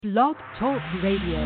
Blog Talk Radio.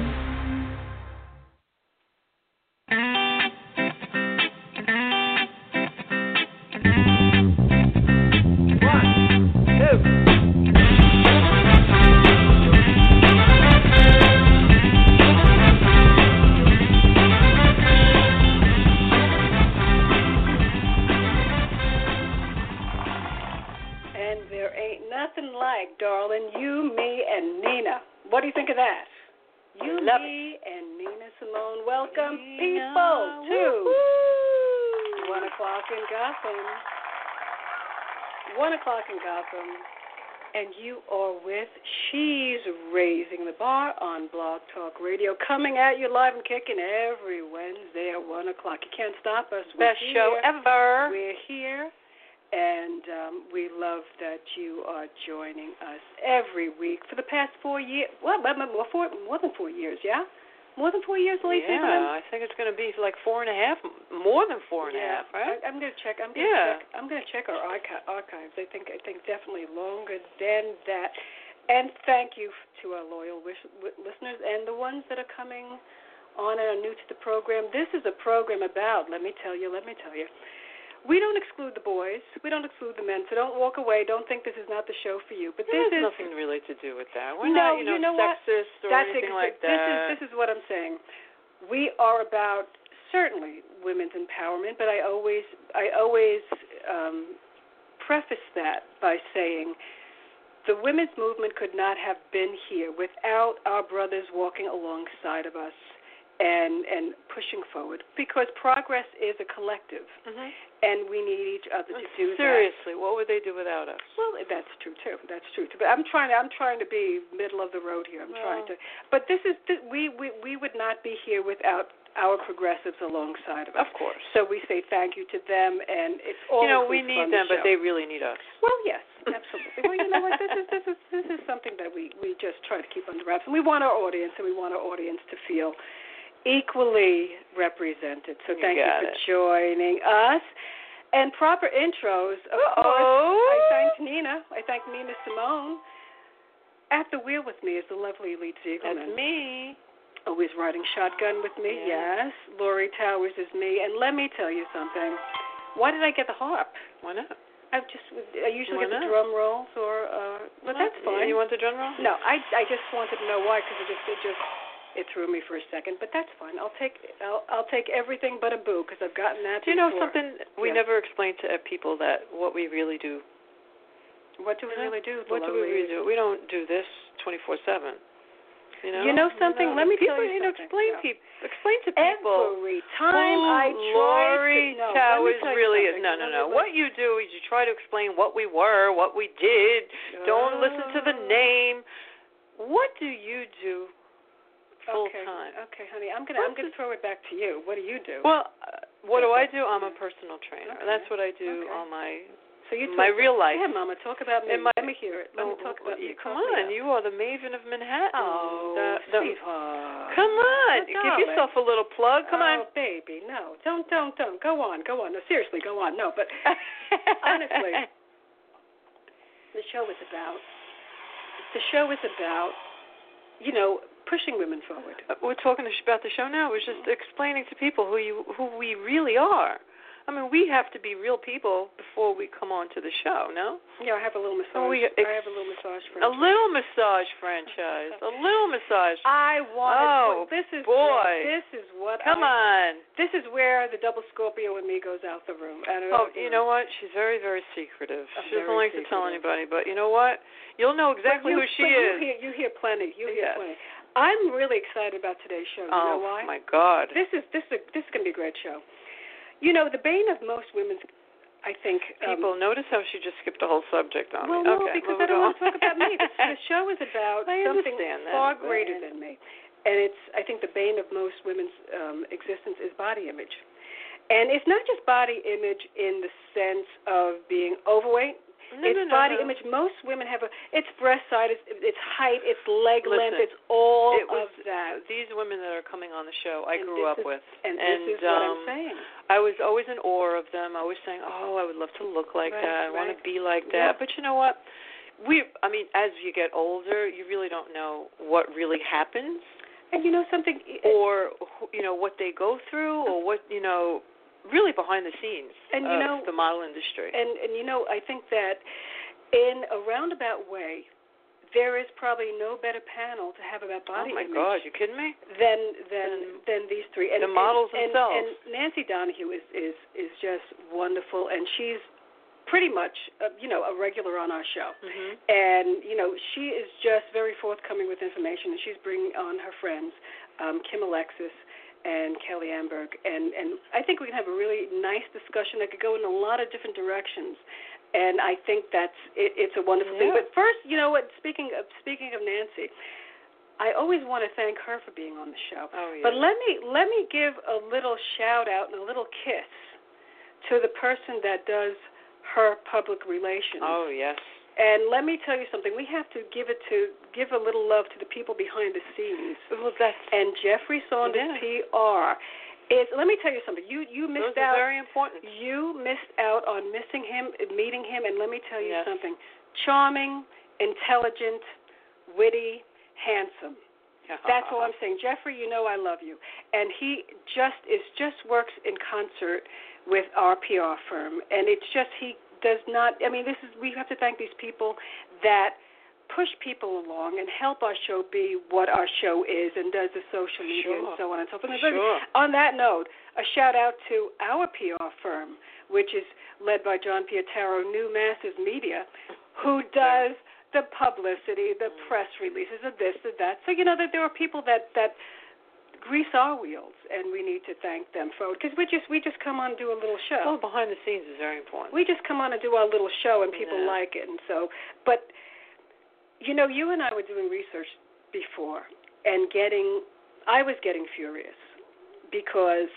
Nothing like, darling, you, me, and Nina. What do you think of that? You, me, and Nina Simone. Welcome, people, to 1 o'clock in Gotham. 1 o'clock in Gotham. And you are with She's Raising the Bar on Blog Talk Radio. Coming at you live and kicking every Wednesday at 1 o'clock. You can't stop us. Best show ever. We're here. And we love that you are joining us every week for the past 4 years. Well, more than 4 years, yeah? More than 4 years, Lacey? Yeah, I think it's going to be like 4.5, more than 4.5, right? I'm going to check. I'm going to check our archives. I think definitely longer than that. And thank you to our loyal listeners and the ones that are coming on and are new to the program. This is a program about, let me tell you. We don't exclude the boys. We don't exclude the men. So don't walk away. Don't think this is not the show for you. But this is nothing really to do with that. We're not, sexist or anything like that. This is what I'm saying. We are about certainly women's empowerment, but I always preface that by saying the women's movement could not have been here without our brothers walking alongside of us and pushing forward, because progress is a collective, and we need each other to do that. Seriously, what would they do without us? Well, that's true too. But I'm trying to be middle of the road here. But we would not be here without our progressives alongside of us. Of course. So we say thank you to them, and it's all we need them, but they really need us. Well, yes, absolutely. Well, you know what? This is something that we just try to keep under wraps, and we want our audience to feel equally represented. So thank you for joining us. And proper intros, of course. I thank Nina. I thank Nina Simone. At the wheel with me is the lovely Elite Ziegelman. That's me. Always riding shotgun with me, yes. Lori Towers is me. And let me tell you something. Why did I get the harp? Why not? I usually get the drum rolls, but that's fine. You want the drum roll? No, I just wanted to know why, because it threw me for a second, but that's fine. I'll take everything but a boo, because I've gotten that. Do you know something we never explain to people, that what we really do? What do we really do? What do we really do? We don't do this 24/7. You know something? Let me tell you something. Explain to people. Every time I try Lori Towers really is. No. What you do is you try to explain what we were, what we did. Don't listen to the name. What do you do? Full time. Okay, honey. I'm gonna throw it back to you. What do you do? Well, what do I do? I'm a personal trainer. That's what I do on my real life. Yeah, Mama, talk about me. Let me hear it. Let me talk about you. Come on, you are the maven of Manhattan. Oh, sweetheart. Come on, give yourself a little plug. Come on, baby. No, don't. Go on. No, seriously, go on. No, but honestly, the show is about. Pushing women forward. We're talking about the show now. We're just explaining to people who we really are. I mean, we have to be real people before we come on to the show, no? Yeah, I have a little massage. I have a little massage franchise. A little massage franchise. A little massage. I want it. This is what. Come on. This is where the double Scorpio in me goes out the room. You know what? She's very, very secretive. She doesn't like to tell anybody, but you know what? You'll know exactly who she is. You hear plenty. Plenty. I'm really excited about today's show. You know why? Oh my God! This is going to be a great show. You know, the bane of most women's, I think. People notice how she just skipped the whole subject on me. Well, because I don't want to talk about me. The show is about something far greater than me, and I think the bane of most women's existence is body image, and it's not just body image in the sense of being overweight. It's body image. Most women have it's breast size, it's height, it's leg length, it's all of that. These women that are coming on the show, I grew up with. And this is what I'm saying. I was always in awe of them. I was saying, I would love to look like that. I want to be like that. But you know what? as you get older, you really don't know what really happens. And you know something? Or, what they go through, or what, really behind the scenes of the model industry. And I think that in a roundabout way, there is probably no better panel to have about body image. Oh, my God, you kidding me? Than these three. And the models themselves. And Nancy Donahue is just wonderful, and she's pretty much, a regular on our show. Mm-hmm. And, she is just very forthcoming with information, and she's bringing on her friends, Kim Alexis and Kelly Amberg. And I think we can have a really nice discussion that could go in a lot of different directions. And I think it's a wonderful thing. But first, speaking of Nancy, I always want to thank her for being on the show. Oh, yeah. But let me give a little shout out and a little kiss to the person that does her public relations. Oh, yes. And let me tell you something. We have to give a little love to the people behind the scenes. Well, and Jeffrey Saunders PR. Let me tell you something. You missed out. Those are very important. You missed out on meeting him, and let me tell you something. Charming, intelligent, witty, handsome. That's all I'm saying. Jeffrey, I love you. And he just works in concert with our PR firm, and it's just he does not. We have to thank these people that push people along and help our show be what our show is and does the social media and so on and so forth. Sure. On that note, a shout out to our PR firm, which is led by John Pietaro, New Masters Media, who does the publicity, the press releases of this, of that. So that there are people that grease our wheels, and we need to thank them for it, because we just come on and do a little show. Well, behind the scenes is very important. We just come on and do our little show, and people like it, and so. But you and I were doing research before, and I was getting furious because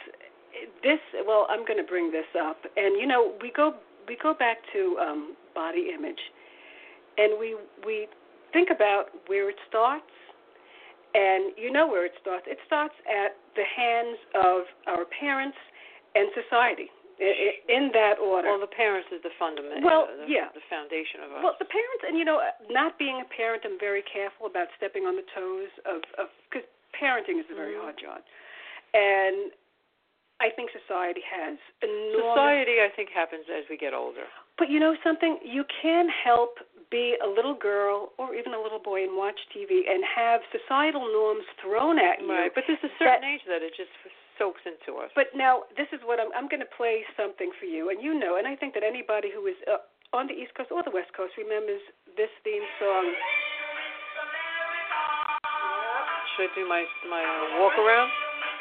I'm going to bring this up, and we go back to body image, and we think about where it starts, and where it starts. It starts at the hands of our parents and society. In that order. Well, the parents is the fundament. The foundation of us. Well, the parents, and not being a parent, I'm very careful about stepping on the toes of because parenting is a very hard job, and I think society has enormous. Society, I think, happens as we get older. But something, you can't help be a little girl or even a little boy and watch TV and have societal norms thrown at you. Right, but there's a certain age that it just soaks into us. But now, this is what I'm going to play something for you, and and I think that anybody who is on the East Coast or the West Coast remembers this theme song. Should I do my walk around?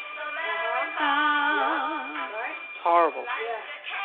It's horrible. Yeah.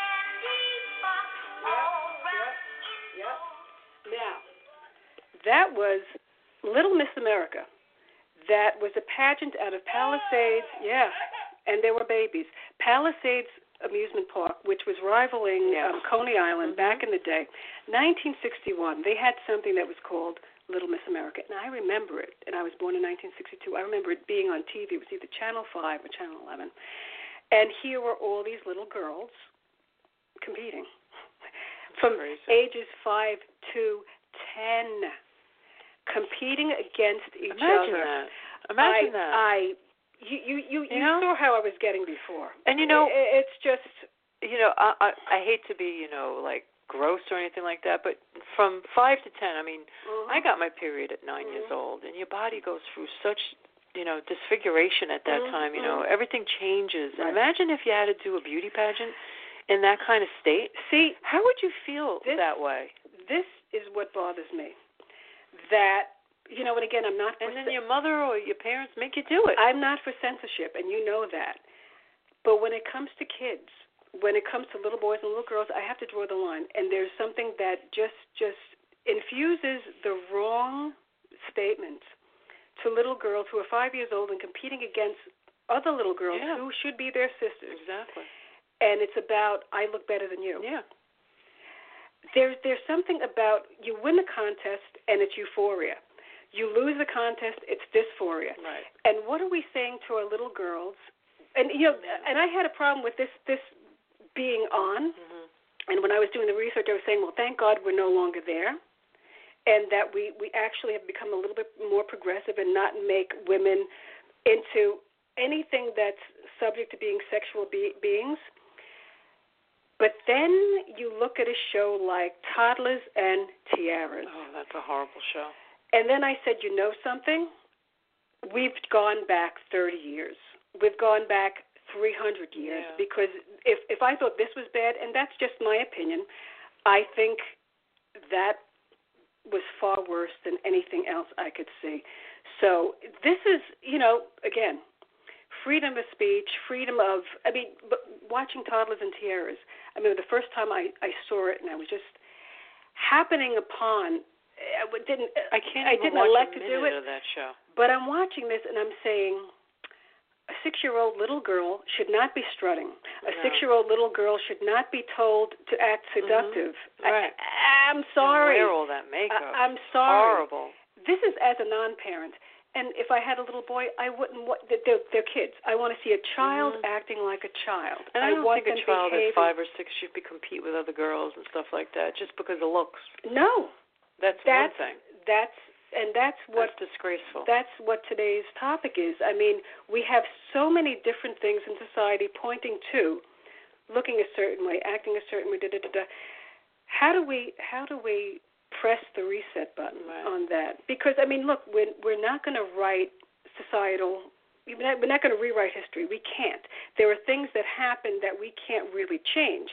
Yep. Now, that was Little Miss America. That was a pageant out of Palisades. Yeah. And there were babies. Palisades Amusement Park, which was rivaling Coney Island back in the day. 1961, they had something that was called Little Miss America. And I remember it, and I was born in 1962. I remember it being on TV. It was either Channel 5 or Channel 11. And here were all these little girls competing from ages 5 to 10, competing against each other. Imagine that. You saw how I was getting before. And it's just I hate to be like gross or anything like that, but from 5 to 10, I got my period at 9 years old, and your body goes through such disfiguration at that time. Everything changes. Right. And imagine if you had to do a beauty pageant in that kind of state. See, how would you feel that way? This is what bothers me. That. And again, I'm not. And then your mother or your parents make you do it. I'm not for censorship, and you know that. But when it comes to kids, when it comes to little boys and little girls, I have to draw the line. And there's something that just infuses the wrong statements to little girls who are 5 years old and competing against other little girls who should be their sisters. Exactly. And it's about, I look better than you. Yeah. There's something about you win the contest and it's euphoria. You lose the contest, it's dysphoria. Right. And what are we saying to our little girls? And and I had a problem with this being on. Mm-hmm. And when I was doing the research, I was saying, well, thank God we're no longer there. and that we actually have become a little bit more progressive and not make women into anything that's subject to being sexual beings. But then you look at a show like Toddlers and Tiaras. Oh, that's a horrible show. And then I said, you know something? We've gone back 30 years. We've gone back 300 years, because if I thought this was bad, and that's just my opinion, I think that was far worse than anything else I could see. So this is, again, freedom of speech, but watching Toddlers and Tiaras, the first time I saw it, and I was just happening upon, I didn't elect to do it, of that show. But I'm watching this and I'm saying, a 6-year-old little girl should not be strutting. A 6-year-old little girl should not be told to act seductive. Right. I'm sorry. Wear all that makeup. I'm sorry. Horrible. This is as a non-parent. And if I had a little boy, I wouldn't want, they're kids. I want to see a child acting like a child. And I don't want think a child at 5 or 6 should compete with other girls and stuff like that just because of looks. No. That's one thing. That's what disgraceful. That's what today's topic is. We have so many different things in society pointing to looking a certain way, acting a certain way. How do we press the reset button on that? Because look, we're not going to write societal. We're not going to rewrite history. We can't. There are things that happen that we can't really change,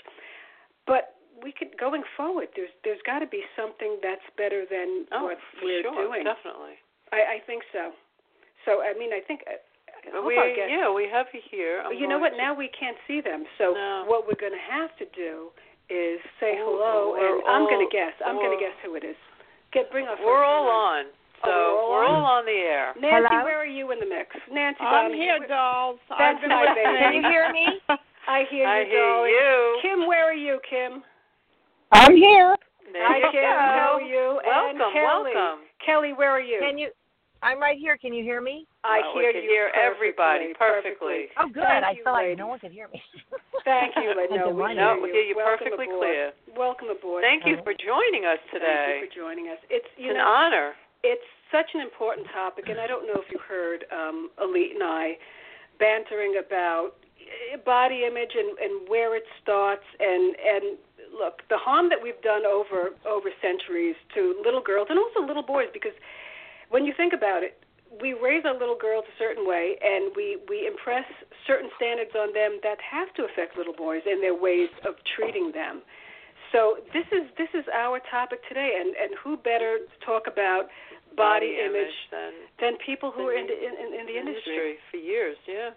but we could, going forward, there's got to be something that's better than what we're doing. Definitely. I think so. So I think we have you here. You know what? Now we can't see them. So what we're going to have to do is say hello, and I'm going to guess. I'm going to guess who it is. Bring us. We're all on. So we're all on the air. Nancy, hello? where are you in the mix? Nancy, I'm here, dolls. That's my baby. Can you hear me? I hear you, darling. You. Kim, where are you, Kim? I'm here. Hi, Kim. How are you? Welcome, and Kelly. welcome. Kelly, where are you? I'm right here. Can you hear me? I hear we can you. Hear everybody perfectly. Oh, good. Thank I you, felt like ladies. no one could hear me. Thank you. I didn't We mind we hear you Welcome perfectly aboard. clear. Welcome aboard. Thank you for joining us today. Thank you for joining us. It's an honor. It's such an important topic, and I don't know if you heard Elite and I bantering about body image and where it starts, and look, the harm that we've done over centuries to little girls and also little boys, because when you think about it, we raise our little girls a certain way, and we impress certain standards on them that have to affect little boys and their ways of treating them. So this is our topic today, and who better to talk about body image than people who are in the industry for years, yeah.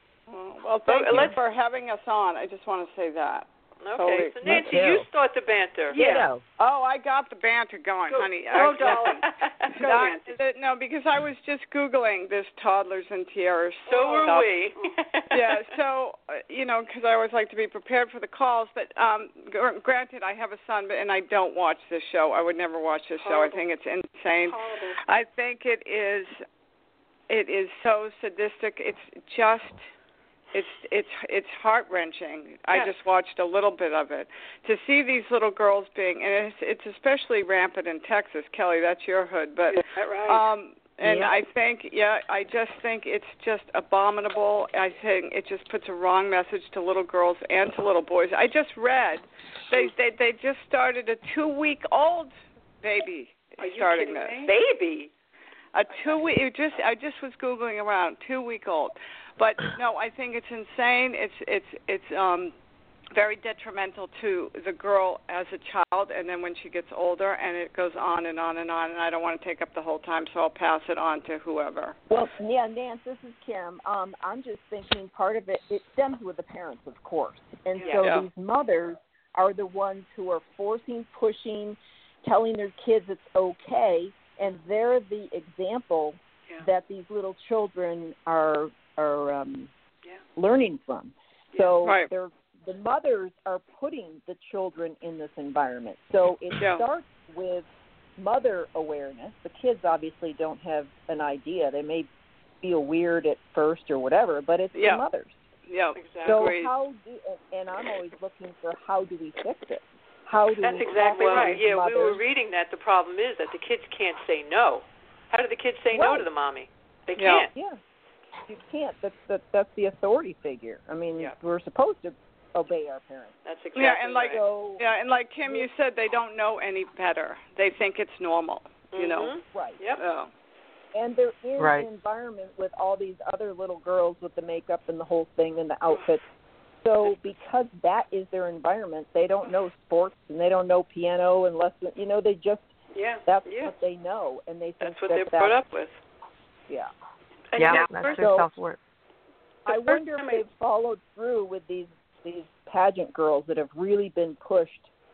Well, thank you for having us on. I just want to say that. Okay, so Nancy, you start the banter. Yeah. Oh, I got the banter going, honey. Darling. Go, Nancy. No, because I was just Googling this Toddlers and Tiaras. So were we. Yeah, so, because I always like to be prepared for the calls. But granted, I have a son, and I don't watch this show. I would never watch this show. I think it's insane. Horrible. I think it is so sadistic. It's just... It's heart-wrenching. Yes. I just watched a little bit of it. To see these little girls being, and it's especially rampant in Texas, Kelly, that's your hood. But is that right? and I just think it's just abominable. I think it just puts a wrong message to little girls and to little boys. I just read they just started a 2-week-old baby starting this. Baby. A 2-week. I just was Googling around 2-week-old. But no, I think it's insane. It's very detrimental to the girl as a child, and then when she gets older, and it goes on and on and on. And I don't want to take up the whole time, so I'll pass it on to whoever. Well, yeah, Nance, this is Kim. I'm just thinking part of it stems with the parents, of course, and so these mothers are the ones who are forcing, pushing, telling their kids it's okay, and they're the example that these little children are learning from. So the mothers are putting the children in this environment. So it starts with mother awareness. The kids obviously don't have an idea. They may feel weird at first or whatever, but it's the mothers. Yeah, exactly. So and I'm always looking for how do we fix it? how do That's exactly right. Yeah, mothers? we were reading that. The problem is that the kids can't say no. How do the kids say no to the mommy? They can't. Yeah, you can't. That's the authority figure. I mean, we're supposed to obey our parents. That's exactly right. And like Kim, you said, they don't know any better. They think it's normal. You know. Right. Yep. And they're in an environment with all these other little girls with the makeup and the whole thing and the outfits. So because that is their environment, they don't know sports and they don't know piano unless, you know, they just, that's what they know. And they think that's what they're brought up with. Yeah. And that's their self-worth. I wonder if they've followed through with these pageant girls that have really been pushed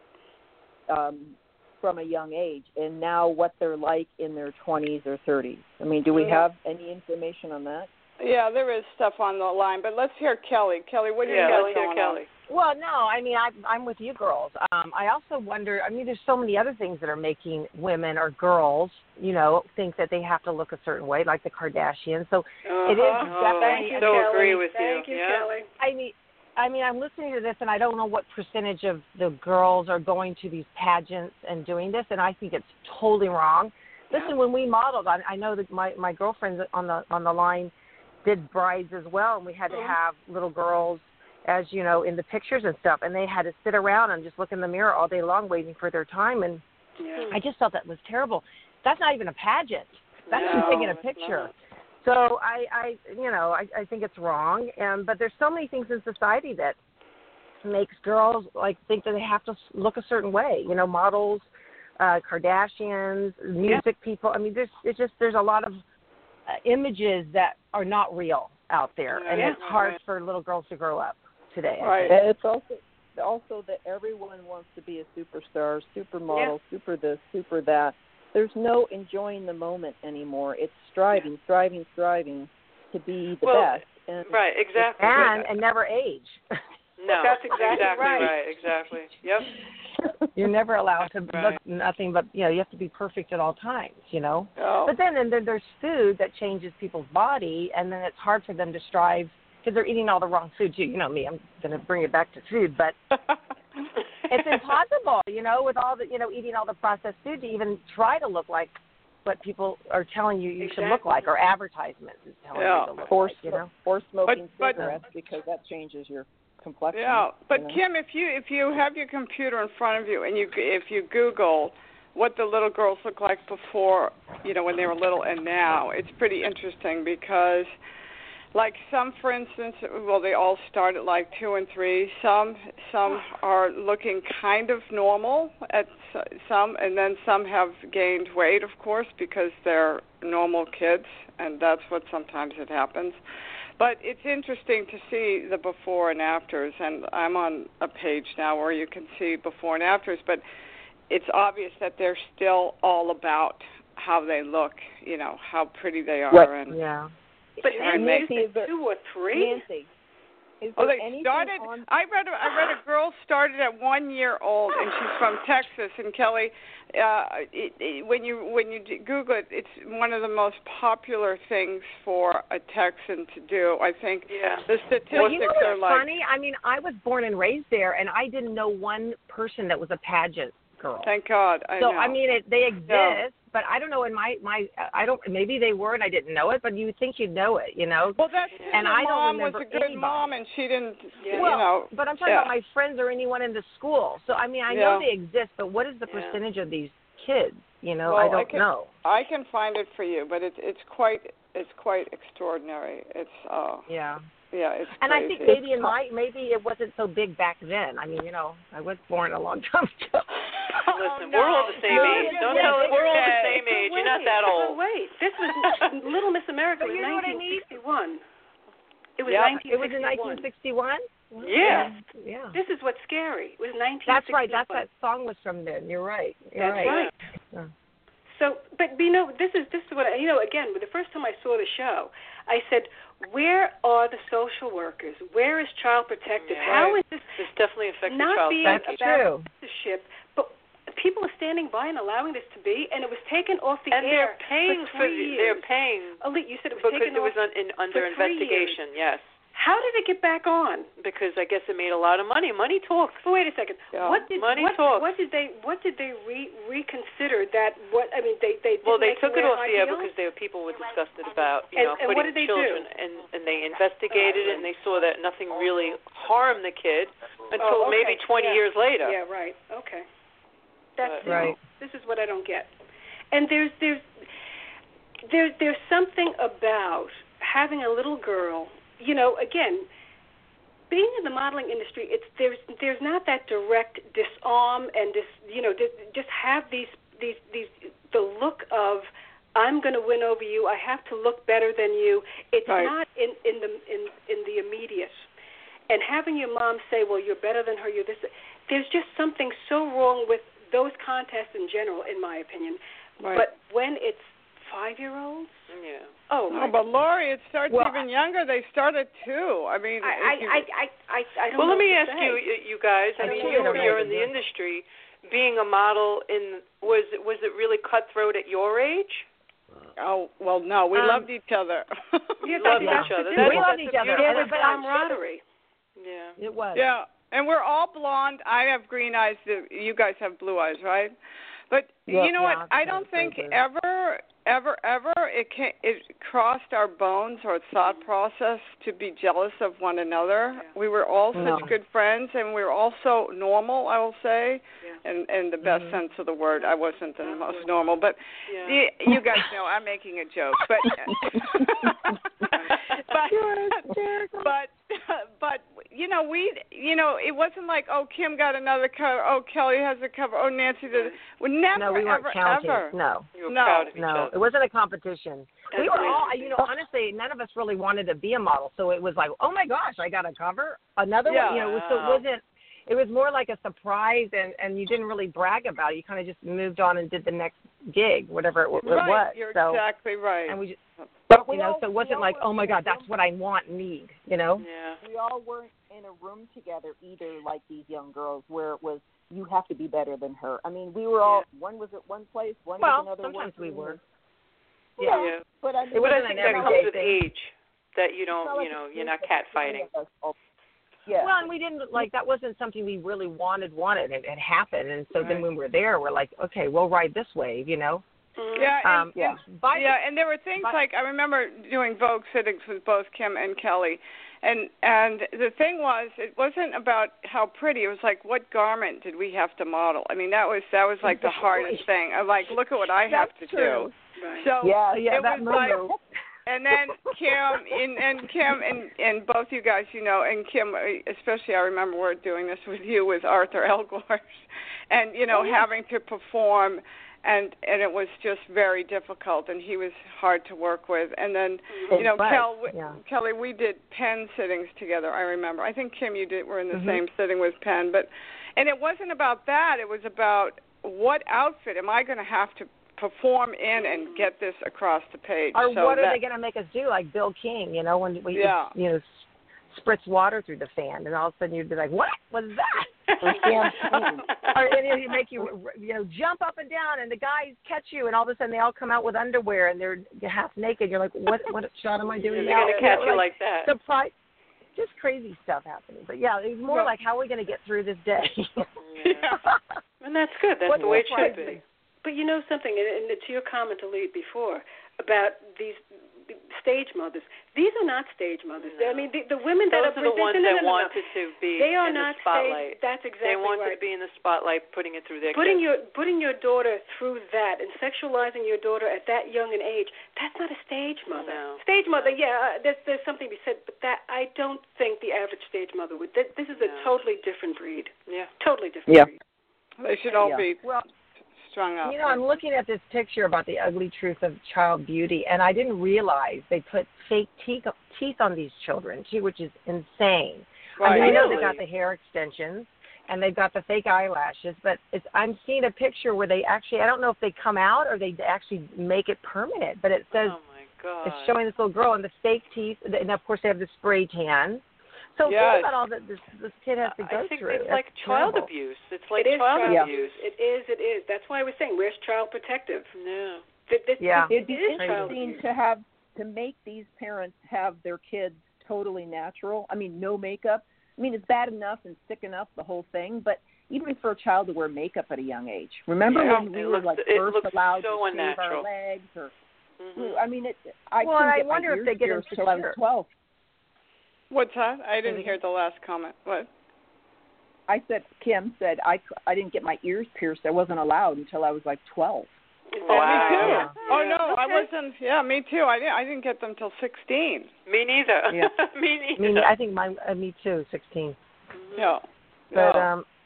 from a young age, and now what they're like in their 20s or 30s. I mean, do we have any information on that? Yeah, there is stuff on the line, but let's hear Kelly. Kelly, what do you got going on? Well, no, I mean, I'm with you girls. I also wonder, I mean, there's so many other things that are making women or girls, you know, think that they have to look a certain way, like the Kardashians. So it is definitely... I so agree with you. Thank you, Kelly. I mean, I'm listening to this, and I don't know what percentage of the girls are going to these pageants and doing this, and I think it's totally wrong. Listen, when we modeled, I know that my girlfriends on the line did brides as well, and we had to have little girls, as you know, in the pictures and stuff, and they had to sit around and just look in the mirror all day long waiting for their time, and I just felt that was terrible. That's not even a pageant. That's just taking a picture. So I think it's wrong, but there's so many things in society that makes girls like think that they have to look a certain way. You know, models, Kardashians, music people. I mean, there's a lot of images that are not real out there, and it's hard for little girls to grow up today. Right. And it's also that everyone wants to be a superstar, supermodel, super this, super that. There's no enjoying the moment anymore. It's striving to be the best. And exactly. And never age. No, that's exactly right. Exactly. Yep. You're never allowed to look nothing but, you know, you have to be perfect at all times, you know. Oh. But then there's food that changes people's body, and then it's hard for them to strive because they're eating all the wrong food, too. You know me, I'm going to bring it back to food, but it's impossible, you know, with all the, you know, eating all the processed food to even try to look like what people are telling you should look like, or advertisements is telling you to look like, you know. Or smoking cigarettes, because that changes your complexion. Yeah, but you know? Kim, if you have your computer in front of you and if you Google what the little girls look like before, you know, when they were little and now, it's pretty interesting because, like some, for instance, well, they all start at like 2 and 3. Some are looking kind of normal at some, and then some have gained weight, of course, because they're normal kids, and that's what sometimes it happens. But it's interesting to see the before and afters, and I'm on a page now where you can see before and afters, but it's obvious that they're still all about how they look, you know, how pretty they are. Right. And But Nancy, is 2 or 3? Nancy, they started. I read a girl started at 1 year old, and she's from Texas. And Kelly, when you Google it, it's one of the most popular things for a Texan to do. I think the statistics you know are like funny. I mean, I was born and raised there, and I didn't know one person that was a pageant girl. Thank God. I know. I mean, they exist. But I don't know. In my I don't. Maybe they were, and I didn't know it. But you would think you'd know it, you know. Well, that's and I don't mom was a good anybody. mom, and she didn't. Well, you know. But I'm talking about my friends or anyone in the school. So I mean, I know they exist, but what is the percentage of these kids? You know, well, I don't know. I can find it for you, but it's quite extraordinary. It's Yeah, it's and crazy. I think maybe it wasn't so big back then. I mean, you know, I was born a long time ago. Listen, we're all the same age. Don't tell us we're all the same age. You're not that old. Wait, this was Little Miss America was 1961. It was 1961. It was in 1961? Yeah. This is what's scary. It was 1961. That's right. That song was from then. You're right. You're right. Yeah. So, but you know, this is what you know. Again, the first time I saw the show, I said, "Where are the social workers? Where is Child Protective? How is this?" This definitely affects not child being That's about true. censorship, but people are standing by and allowing this to be, and it was taken off the and air. They're paying for 3 years. They're paying. Elite, you said it was because taken it was off under for 3 investigation. years. Yes. How did it get back on? Because I guess it made a lot of money. Money talks. So wait a second. Yeah. What did they reconsider that? They took it off the air because people were disgusted about putting children, and they investigated and they saw that nothing really harmed the kid until maybe 20 years later. Yeah, right. Okay. That's right. This is what I don't get. And there's something about having a little girl. Again, being in the modeling industry, there's not that direct disarm and just have these the look of I'm going to win over you. I have to look better than you. It's not in the immediate. And having your mom say, well, you're better than her. You're this. There's just something so wrong with those contests in general, in my opinion. Right. But when it's 5-year-olds. Yeah. Oh, no, but Lori, it starts even younger. They start at 2. I mean, I don't know. Well, let me ask you guys. I mean, you're in the industry. Being a model, was it really cutthroat at your age? Oh well, no. We loved each other. We loved each other. We loved each other. There was camaraderie. Yeah. It was. Yeah, and we're all blonde. I have green eyes. You guys have blue eyes, right? But you know what? I don't think ever it crossed our bones or thought process to be jealous of one another. Yeah. We were all such good friends, and we were also normal, I will say, in the best sense of the word. I wasn't the most normal, but you guys know I'm making a joke. But it wasn't like, oh, Kim got another cover, oh, Kelly has a cover, oh, Nancy did. We weren't counting. Ever. No. It wasn't a competition. We were all, honestly, none of us really wanted to be a model, so it was like, oh my gosh, I got a cover, another one. So it wasn't. It was more like a surprise, and you didn't really brag about it. You kind of just moved on and did the next gig, whatever it was. You're exactly right. And we just. But so it wasn't like, oh my God, that's what I want and need, Yeah. We all weren't in a room together either, like these young girls, where it was you have to be better than her. I mean, we were all. One was at one place, one was another. Sometimes we were. Yeah. But I think that comes with age, that you don't, you're not catfighting. Yeah. Well, and we didn't that wasn't something we really wanted. It happened, and so then when we were there, we're like, okay, we'll ride this wave, Mm-hmm. Yeah, and there were things like I remember doing Vogue sittings with both Kim and Kelly, and the thing was, it wasn't about how pretty. It was like, what garment did we have to model? I mean, that was like the hardest thing. I'm like, look at what I have to do. Right. So it was like. And then Kim and both you guys, and Kim especially, I remember we're doing this with you with Arthur Elgort, and having to perform, and it was just very difficult, and he was hard to work with. And then Kelly, we did Penn sittings together. I remember. I think Kim, were in the same sitting with Penn, and it wasn't about that. It was about what outfit am I going to have to perform in and get this across the page. Or what are they going to make us do, like Bill King, when we spritz water through the fan, and all of a sudden you'd be like, what was that? Or he'd make you jump up and down, and the guys catch you, and all of a sudden they all come out with underwear, and they're half naked. You're like, what shot am I doing now? They're going to catch you like that. Surprise. Just crazy stuff happening. But, it was more like, how are we going to get through this day? And that's good. That's the way it should be. But you know something, and to your comment, Elite, before, about these stage mothers, these are not stage mothers. No. I mean, the women that are the ones that wanted to be they are in not the spotlight. Stage, that's exactly right. They wanted to be in the spotlight, putting it through their putting your daughter through that and sexualizing your daughter at that young an age, that's not a stage mother. No. Stage mother, there's something to be said, but that I don't think the average stage mother would. This is a totally different breed. Yeah. Totally different breed. They should all be strung up. I'm looking at this picture about the ugly truth of child beauty, and I didn't realize they put fake teeth on these children, too, which is insane. Right. I know they got the hair extensions, and they've got the fake eyelashes, but I'm seeing a picture where they actually, I don't know if they come out or they actually make it permanent, but it says, oh my God. It's showing this little girl, and the fake teeth, and of course they have the spray tan. So think about all that this kid has to go through. I think through. it's like child abuse. It's like child abuse. It is. That's why I was saying, where's Child Protective? No. It'd be interesting to make these parents have their kids totally natural. I mean, no makeup. I mean, it's bad enough and sick enough, the whole thing, but even for a child to wear makeup at a young age. Remember when we were first allowed to shave our legs? Or, I mean, I wonder if they get into until I was 12. What's that? I didn't hear the last comment. What? I said, Kim said, I didn't get my ears pierced. I wasn't allowed until I was like 12. Wow. Me too. Yeah. Oh no, I wasn't. Yeah, me too. I didn't get them till 16. Me neither. Yeah. Me neither. I think me too. 16. No. But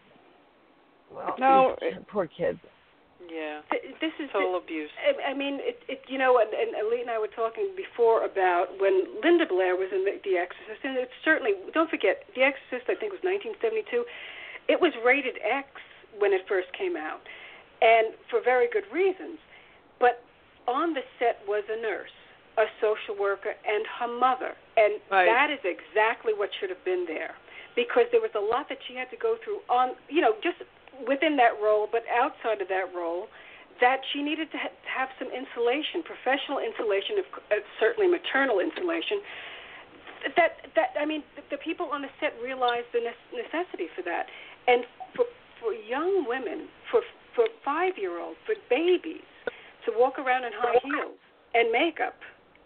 no. Poor kids. Yeah. This is total abuse. I mean, and Elite and I were talking before about when Linda Blair was in The Exorcist, and it's certainly, don't forget, The Exorcist, I think, was 1972. It was rated X when it first came out, and for very good reasons. But on the set was a nurse, a social worker, and her mother, and that is exactly what should have been there, because there was a lot that she had to go through on, just within that role, but outside of that role, that she needed to have some insulation, professional insulation, certainly maternal insulation. That I mean, the people on the set realized the necessity for that. And for young women, for 5-year-olds, for babies, to walk around in high heels and makeup,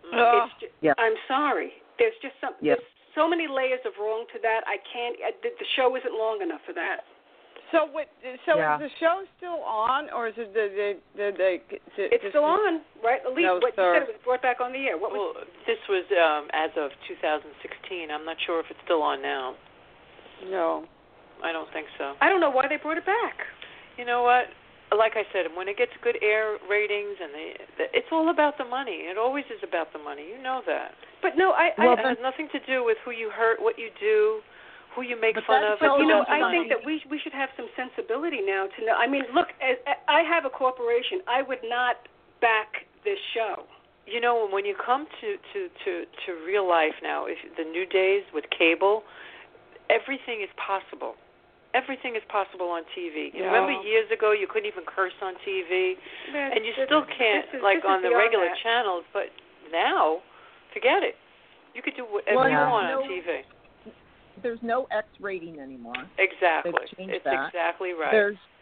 I'm sorry. There's just there's so many layers of wrong to that. I can't. The show isn't long enough for that. So is the show still on, or is it it's still on, right? At least what you said, it was brought back on the air. This was as of 2016. I'm not sure if it's still on now. No, I don't think so. I don't know why they brought it back. You know what? Like I said, when it gets good air ratings, and it's all about the money. It always is about the money. You know that. But no, it has nothing to do with who you hurt, what you do, who you make fun of. But I think that we should have some sensibility now to know. I mean, look, I have a corporation. I would not back this show. When you come to real life now, if the new days with cable, everything is possible. Everything is possible on TV. You remember years ago you couldn't even curse on TV, and you still can't on the regular channels. But now, forget it. You could do whatever you want on TV. There's no X rating anymore. Exactly. It's that. Exactly right.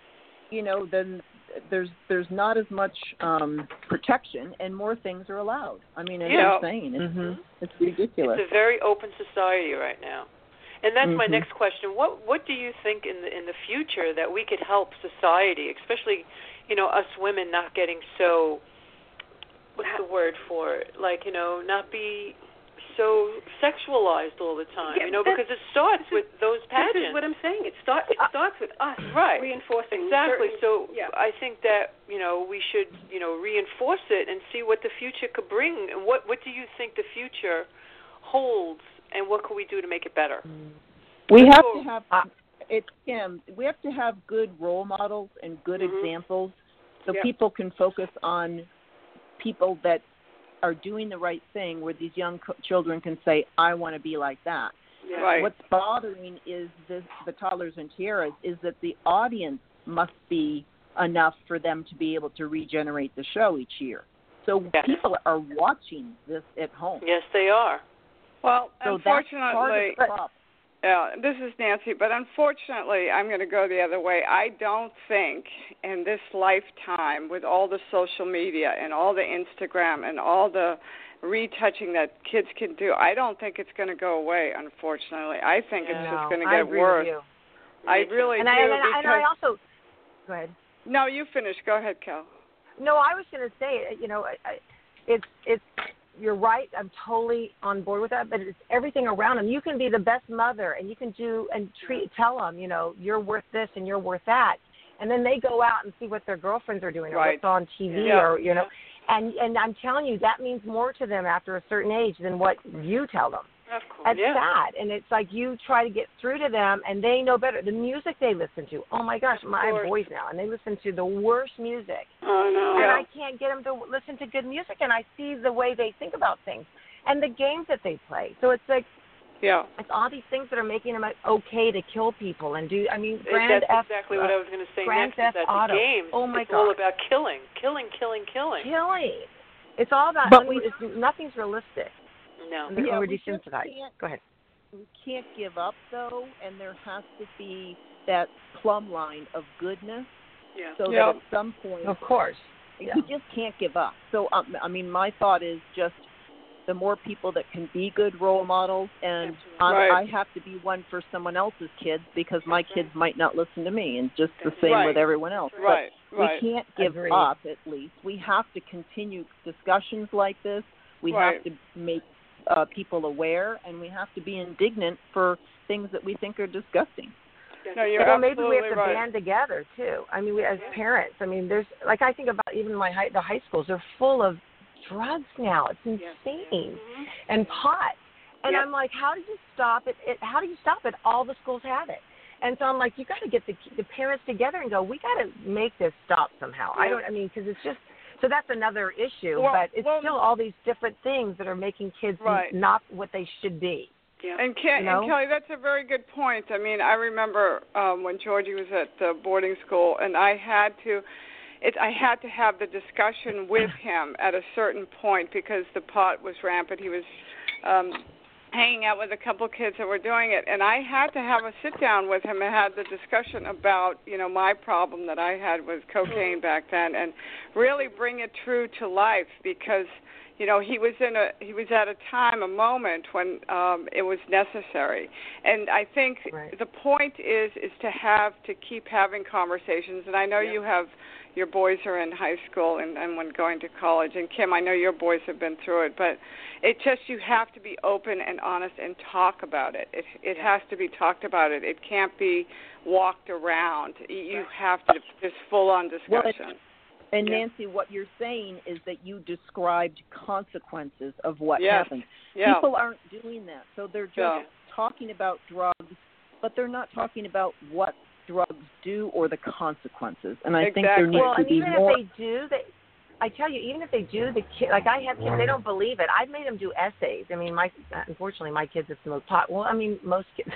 There's not as much protection, and more things are allowed. I mean, it's insane. It's ridiculous. It's a very open society right now. And that's my next question. What do you think in the future that we could help society, especially, us women not getting so, what's the word for it? Not be so sexualized all the time, because it starts with those pageants. This is what I'm saying. It starts with us reinforcing. Exactly. I think that, we should, reinforce it and see what the future could bring. And what do you think the future holds? And what can we do to make it better? We have to have we have to have good role models and good examples, so people can focus on people that are doing the right thing, where these young children can say, "I want to be like that." Yeah. Right. What's bothering is the toddlers and tiaras is that the audience must be enough for them to be able to regenerate the show each year. So people are watching this at home. Yes, they are. Well, so unfortunately, this is Nancy, but unfortunately, I'm going to go the other way. I don't think in this lifetime, with all the social media and all the Instagram and all the retouching that kids can do, I don't think it's going to go away, unfortunately. I think it's just going to get worse. I really do. And I also, go ahead. No, you finish. Go ahead, Cal. No, I was going to say, it's you're right. I'm totally on board with that. But it's everything around them. You can be the best mother, and you can tell them, you're worth this and you're worth that, and then they go out and see what their girlfriends are doing or what's on TV and I'm telling you, that means more to them after a certain age than what you tell them. Of course. That's sad, and it's like you try to get through to them, and they know better. The music they listen to, oh my gosh, I have boys now, and they listen to the worst music. Oh no! And I can't get them to listen to good music, and I see the way they think about things, and the games that they play. So it's like, it's all these things that are making them okay to kill people and do. I mean, That's exactly what I was going to say Grand next. Theft Is that Auto. the games, oh my it's God. all about killing. Killing. It's all about. Nothing's realistic. No. And we're desensitized. Go ahead. We can't give up, though, and there has to be that plumb line of goodness. Yeah. So that at some point, of course, you just can't give up. So, I mean, my thought is just the more people that can be good role models, and I have to be one for someone else's kids because my kids might not listen to me, and just the same with everyone else. Right. But we can't give up, at least. We have to continue discussions like this. We have to make people aware, and we have to be indignant for things that we think are disgusting. No, you're well, maybe we absolutely have to band together too. I mean, we as parents. I mean, there's like I think about even the high schools. They're full of drugs now. It's insane, and pot. And I'm like, how do you stop it? How do you stop it? All the schools have it. And so I'm like, you got to get the parents together and go. We got to make this stop somehow. Because it's just. So that's another issue, but it's still all these different things that are making kids not what they should be. Yeah. And Kelly, that's a very good point. I mean, I remember when Georgie was at the boarding school, and I had to have the discussion with him at a certain point because the pot was rampant. He was hanging out with a couple of kids that were doing it, and I had to have a sit down with him and had the discussion about my problem that I had with cocaine back then, and really bring it true to life because he was at a moment when it was necessary, and I think the point is to keep having conversations. And I know you have your boys are in high school and when going to college, and Kim, I know your boys have been through it, but you have to be open and honest and talk about it. It has to be talked about. It can't be walked around. You have to just full on discussion. And Nancy, what you're saying is that you described consequences of what happened. Yeah. People aren't doing that. So they're just talking about drugs, but they're not talking about what drugs do or the consequences. And I think there needs to be more. If they do, I tell you, even if they do, the kid, like I have kids, they don't believe it. I've made them do essays. I mean, unfortunately, my kids have smoked pot. Well, I mean, most kids.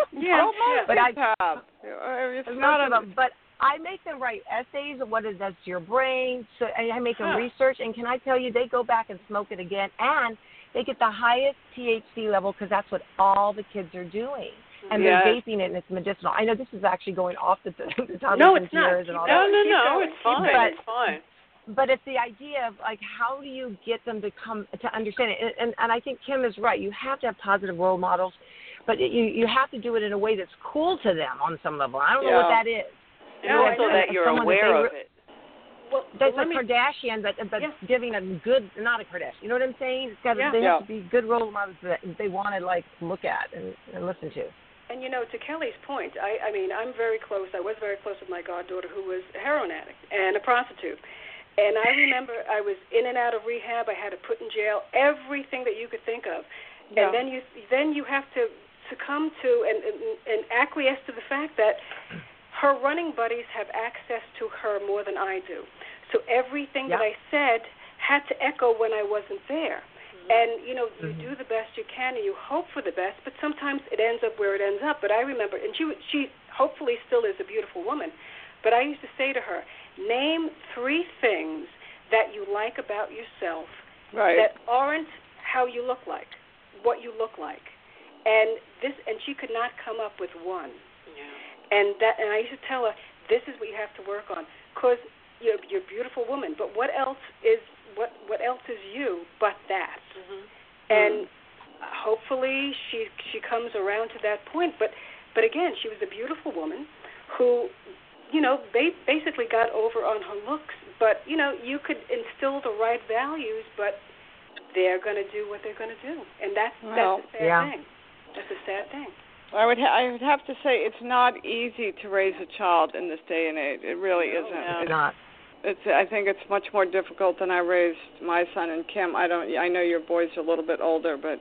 But I have. It's not of them, but I make them write essays of what it does to your brain. So I make them research, and can I tell you, they go back and smoke it again, and they get the highest THC level because that's what all the kids are doing. And they're vaping it, and it's medicinal. I know this is actually going off the topic. No, it's not. And all No, it's fine. It's fine. But it's the idea of, like, how do you get them to come to understand it? And I think Kim is right. You have to have positive role models, but you have to do it in a way that's cool to them on some level. I don't know what that is. And also that you're aware of it. Well, that's a Kardashian, but giving a good, not a Kardashian. You know what I'm saying? It's got they have to be good role models that they want to look at and listen to. And to Kelly's point, I mean, I was very close with my goddaughter who was a heroin addict and a prostitute. And I remember I was in and out of rehab. I had to put in jail, everything that you could think of. Yeah. And then you have to succumb to and acquiesce to the fact that her running buddies have access to her more than I do. So everything that I said had to echo when I wasn't there. And, you do the best you can and you hope for the best, but sometimes it ends up where it ends up. But I remember, and she hopefully still is a beautiful woman, but I used to say to her, name 3 things that you like about yourself that aren't how you look like, what you look like. And she could not come up with one. Yeah. And I used to tell her, this is what you have to work on, because you're a beautiful woman, but what else is you but that? Mm-hmm. And hopefully she comes around to that point. But again, she was a beautiful woman who, basically got over on her looks. But, you could instill the right values, but they're going to do what they're going to do. And that's a sad thing. That's a sad thing. I would have to say it's not easy to raise a child in this day and age. It really isn't. No, it's not. I think it's much more difficult than I raised my son and Kim. I know your boys are a little bit older, but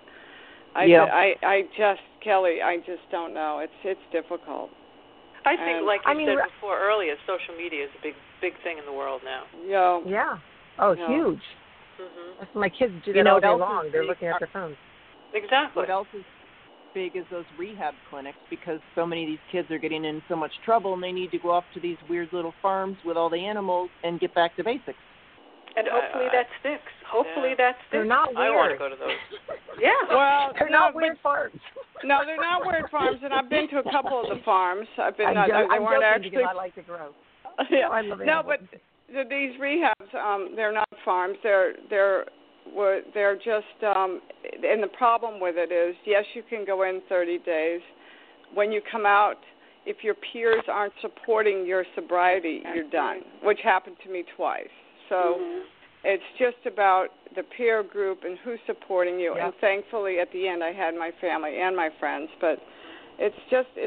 Kelly, I just don't know. It's difficult. I think, like you said before earlier, social media is a big thing in the world now. Yeah. Yeah. Oh, huge. Mm-hmm. That's my kids do that all day long. They're looking at their phones. Exactly. What else is big is those rehab clinics, because so many of these kids are getting in so much trouble and they need to go off to these weird little farms with all the animals and get back to basics. And hopefully that sticks. Hopefully that sticks. They're not weird. I want to go to those. Yeah. Well, they're not weird farms. No, they're not weird farms, and I've been to a couple of the farms. I've been. I'm they weren't actually. Because I like to grow. Yeah. I love no, but these rehabs, they're not farms. They're just. And the problem with it is, yes, you can go in 30 days. When you come out, if your peers aren't supporting your sobriety, you're done, which happened to me twice. So it's just about the peer group and who's supporting you. And thankfully, at the end, I had my family and my friends. But it's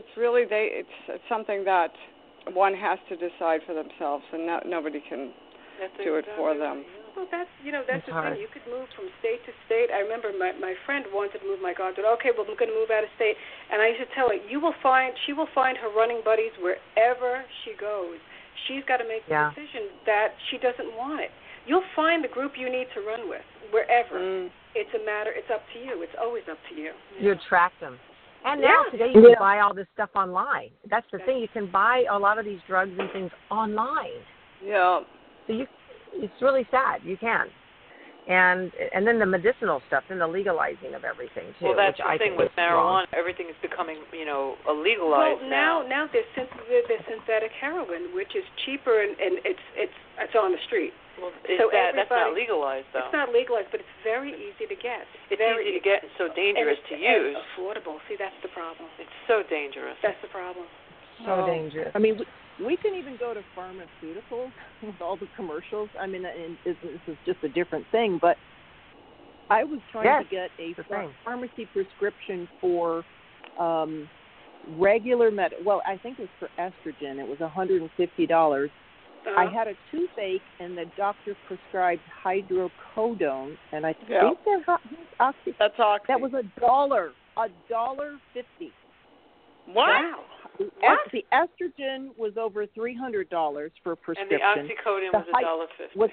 something that one has to decide for themselves, and nobody can do it for them. Well, that's the thing. You could move from state to state. I remember my friend wanted to move my goddaughter. Okay, well, I'm going to move out of state. And I used to tell her, she will find her running buddies wherever she goes. She's got to make the decision that she doesn't want it. You'll find the group you need to run with wherever. It's up to you. It's always up to you. You attract them. And now today you can buy all this stuff online. That's the thing. You can buy a lot of these drugs and things online. Yeah. So it's really sad. You can. And then the medicinal stuff and the legalizing of everything too. Well, that's which the I thing think with marijuana. Wrong. Everything is becoming, illegalized now there's synthetic heroin, which is cheaper and it's on the street. Well, that's not legalized though. It's not legalized, but it's very easy to get. It's easy to get and so dangerous to use. And affordable. See, that's the problem. It's so dangerous. That's the problem. So dangerous. I mean, we can even go to pharmaceuticals with all the commercials. I mean, and this is just a different thing, but I was trying to get a pharmacy prescription for regular well, I think it was for estrogen. It was $150. I had a toothache, and the doctor prescribed hydrocodone, and I think Oxy. That's Oxy. That was $1.50. What? Wow. The estrogen was over $300 for a prescription. And the oxycodone was $1.50. Was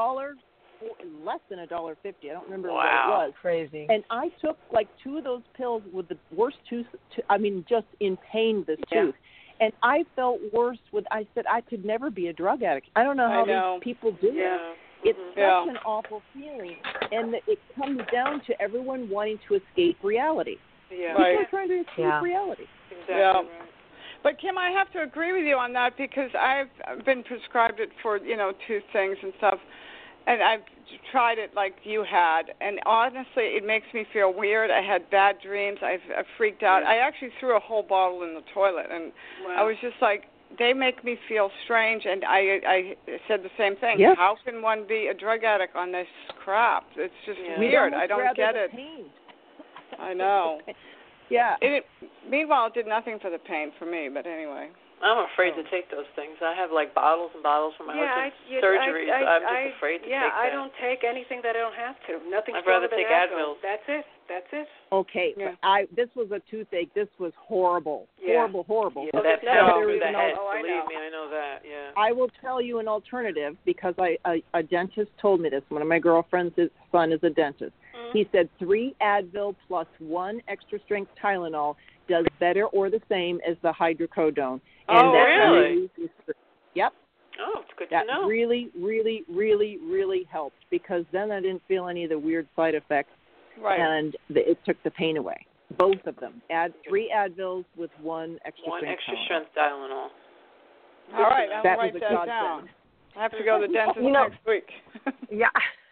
less than $1.50. I don't remember what it was. Crazy. And I took like 2 of those pills with the worst tooth. Just in pain, this tooth. And I felt worse I said I could never be a drug addict. I don't know how these people do it. It's such an awful feeling. And it comes down to everyone wanting to escape reality. Yeah. People are trying to escape reality. Exactly right. But Kim, I have to agree with you on that because I've been prescribed it for, 2 things and stuff. And I've tried it like you had, and honestly, it makes me feel weird. I had bad dreams. I've freaked out. I actually threw a whole bottle in the toilet, and I was just like, they make me feel strange, and I said the same thing. Yes. How can one be a drug addict on this crap? It's just weird. I don't get it. Pain. I know. Yeah. Meanwhile, it did nothing for the pain for me, but anyway. I'm afraid to take those things. I have like bottles and bottles from my husband's surgeries. I'm just afraid to take that. I don't take anything that I don't have to. Nothing. I'd rather take Advil. That's it. Okay, but this was a toothache. This was horrible. Horrible. Yeah, that fell through the head. Believe me, I know that. Yeah. I will tell you an alternative because a dentist told me this. One of my girlfriend's son is a dentist. Mm-hmm. He said 3 Advil plus 1 extra strength Tylenol does better or the same as the hydrocodone. And really? Yep. Oh, it's good to know. That really, really, really, really helped because then I didn't feel any of the weird side effects. Right. And it took the pain away. Both of them. Add 3 Advils with 1 extra strength Tylenol. All right, I'll write that down. I have to go to the dentist next week. Yeah.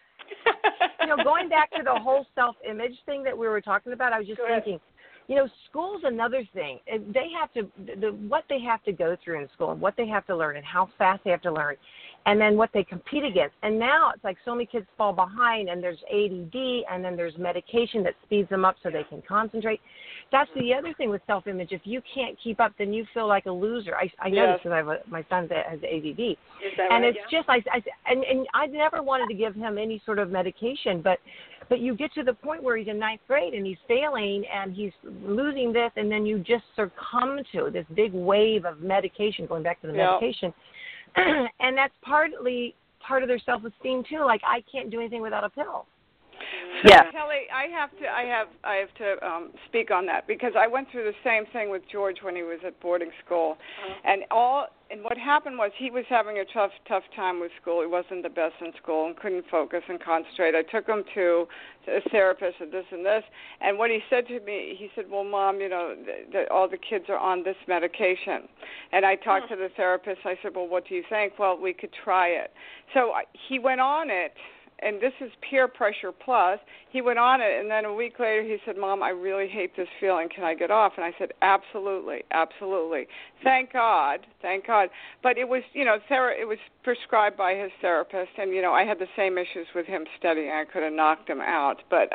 Going back to the whole self-image thing that we were talking about, I was just thinking, school's another thing. They have to, what they have to go through in school and what they have to learn and how fast they have to learn and then what they compete against. And now it's like so many kids fall behind and there's ADD and then there's medication that speeds them up so they can concentrate. That's the other thing with self-image. If you can't keep up, then you feel like a loser. I know this because my son has ADD. Is that and right? It's just, and I never wanted to give him any sort of medication, but you get to the point where he's in 9th grade and he's failing and he's losing this, and then you just succumb to this big wave of medication, going back to the medication. And that's part of their self-esteem, too. Like, I can't do anything without a pill. Yeah, Kelly, I have to speak on that because I went through the same thing with George when he was at boarding school, and what happened was he was having a tough time with school. He wasn't the best in school and couldn't focus and concentrate. I took him to a therapist and this, and what he said to me, he said, "Well, Mom, all the kids are on this medication," and I talked to the therapist. I said, "Well, what do you think?" "Well, we could try it." So he went on it. And this is peer pressure plus. He went on it, and then a week later he said, "Mom, I really hate this feeling. Can I get off?" And I said, "Absolutely, absolutely." Thank God. But it was, it was prescribed by his therapist, and I had the same issues with him studying. I could have knocked him out, but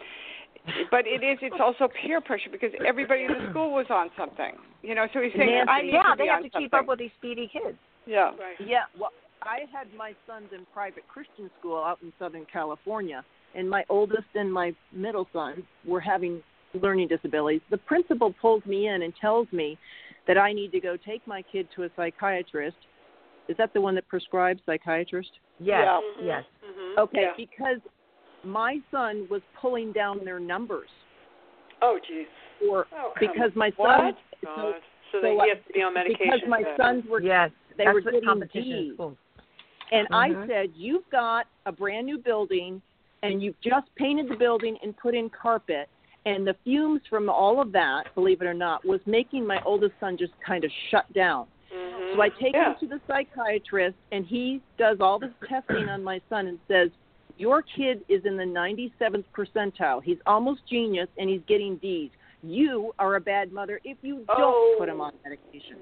it's also peer pressure because everybody in the school was on something. So he's saying, "I need to be on something." they have to keep up with these speedy kids. Yeah. Right. Yeah. Well, I had my sons in private Christian school out in Southern California, and my oldest and my middle son were having learning disabilities. The principal pulls me in and tells me that I need to go take my kid to a psychiatrist. Is that the one that prescribes psychiatrist? Yes. Yeah. Yes. Mm-hmm. Okay, Yeah. because my son was pulling down their numbers. Oh, geez. Because my son. So then you have to be on medication. Because my sons were. Yes. They That's were what getting competition D's. is for. And I said, "You've got a brand new building, and you've just painted the building and put in carpet, and the fumes from all of that, believe it or not, was making my oldest son just kind of shut down." Mm-hmm. So I take him to the psychiatrist, and he does all this testing on my son and says, "Your kid is in the 97th percentile. He's almost genius, and he's getting D's. You are a bad mother if you don't put him on medication."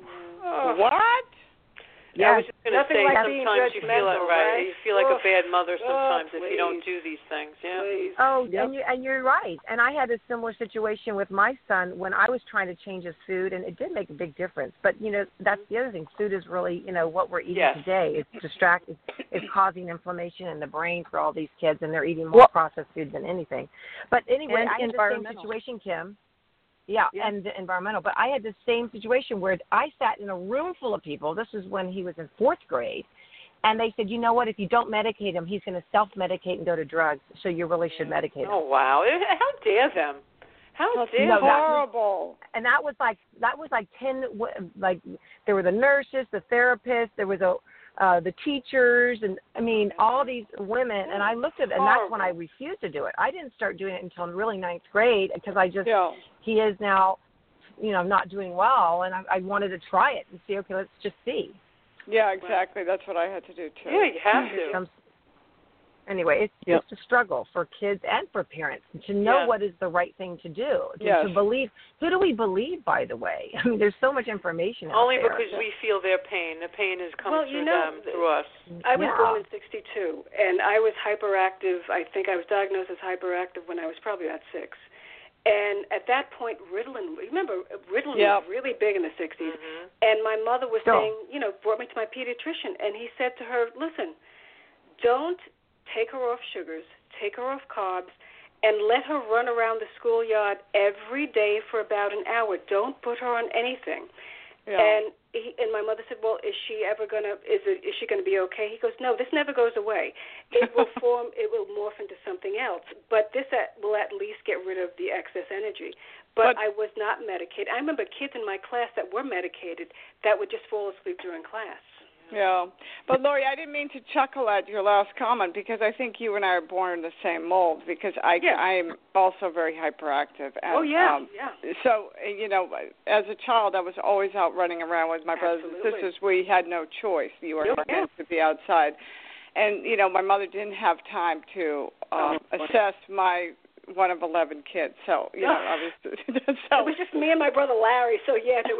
What? Yeah, I was just going to say, like sometimes you feel it, right? You feel like a bad mother sometimes if you don't please. do these things. Yeah. Please. Oh, Yep. and you're right. And I had a similar situation with my son when I was trying to change his food, and it did make a big difference. But that's the other thing. Food is really what we're eating today. It's causing inflammation in the brain for all these kids, and they're eating more processed food than anything. But anyway, I had the same situation, Kim. Yeah, and the environmental. But I had the same situation where I sat in a room full of people. This is when he was in 4th grade. And they said, "You know what? If you don't medicate him, he's going to self-medicate and go to drugs. So you really should medicate him." Oh, wow. How dare them? How dare them? Horrible. And that was like 10, like there were the nurses, the therapists, there was the teachers, and I mean all these women. And I looked at it, and that's when I refused to do it. I didn't start doing it until really 9th grade because he is now, not doing well, and I wanted to try it and see. Okay, let's just see. Yeah, exactly. That's what I had to do too. Yeah, you have to. Anyway, it's a struggle for kids and for parents to know what is the right thing to do, to believe. Who do we believe, by the way? I mean, there's so much information out Only there. because we feel their pain. The pain has come through them, through us. I was born in 1962, and I was hyperactive. I think I was diagnosed as hyperactive when I was probably about 6. And at that point, Ritalin, was really big in the 60s. Mm-hmm. And my mother was saying, brought me to my pediatrician, and he said to her, "Listen, don't take her off sugars, take her off carbs, and let her run around the schoolyard every day for about an hour. Don't put her on anything." Yeah. And my mother said, "Well, is she going to be okay?" He goes, "No, this never goes away. It will it will morph into something else. But this will at least get rid of the excess energy." But I was not medicated. I remember kids in my class that were medicated that would just fall asleep during class. Yeah. But, Lori, I didn't mean to chuckle at your last comment because I think you and I are born in the same mold because I'm also very hyperactive. And, So, as a child, I was always out running around with my brothers and sisters. We had no choice. You were meant to be outside. And, my mother didn't have time to assess my one of 11 kids. So, I was... It was just me and my brother Larry. So, there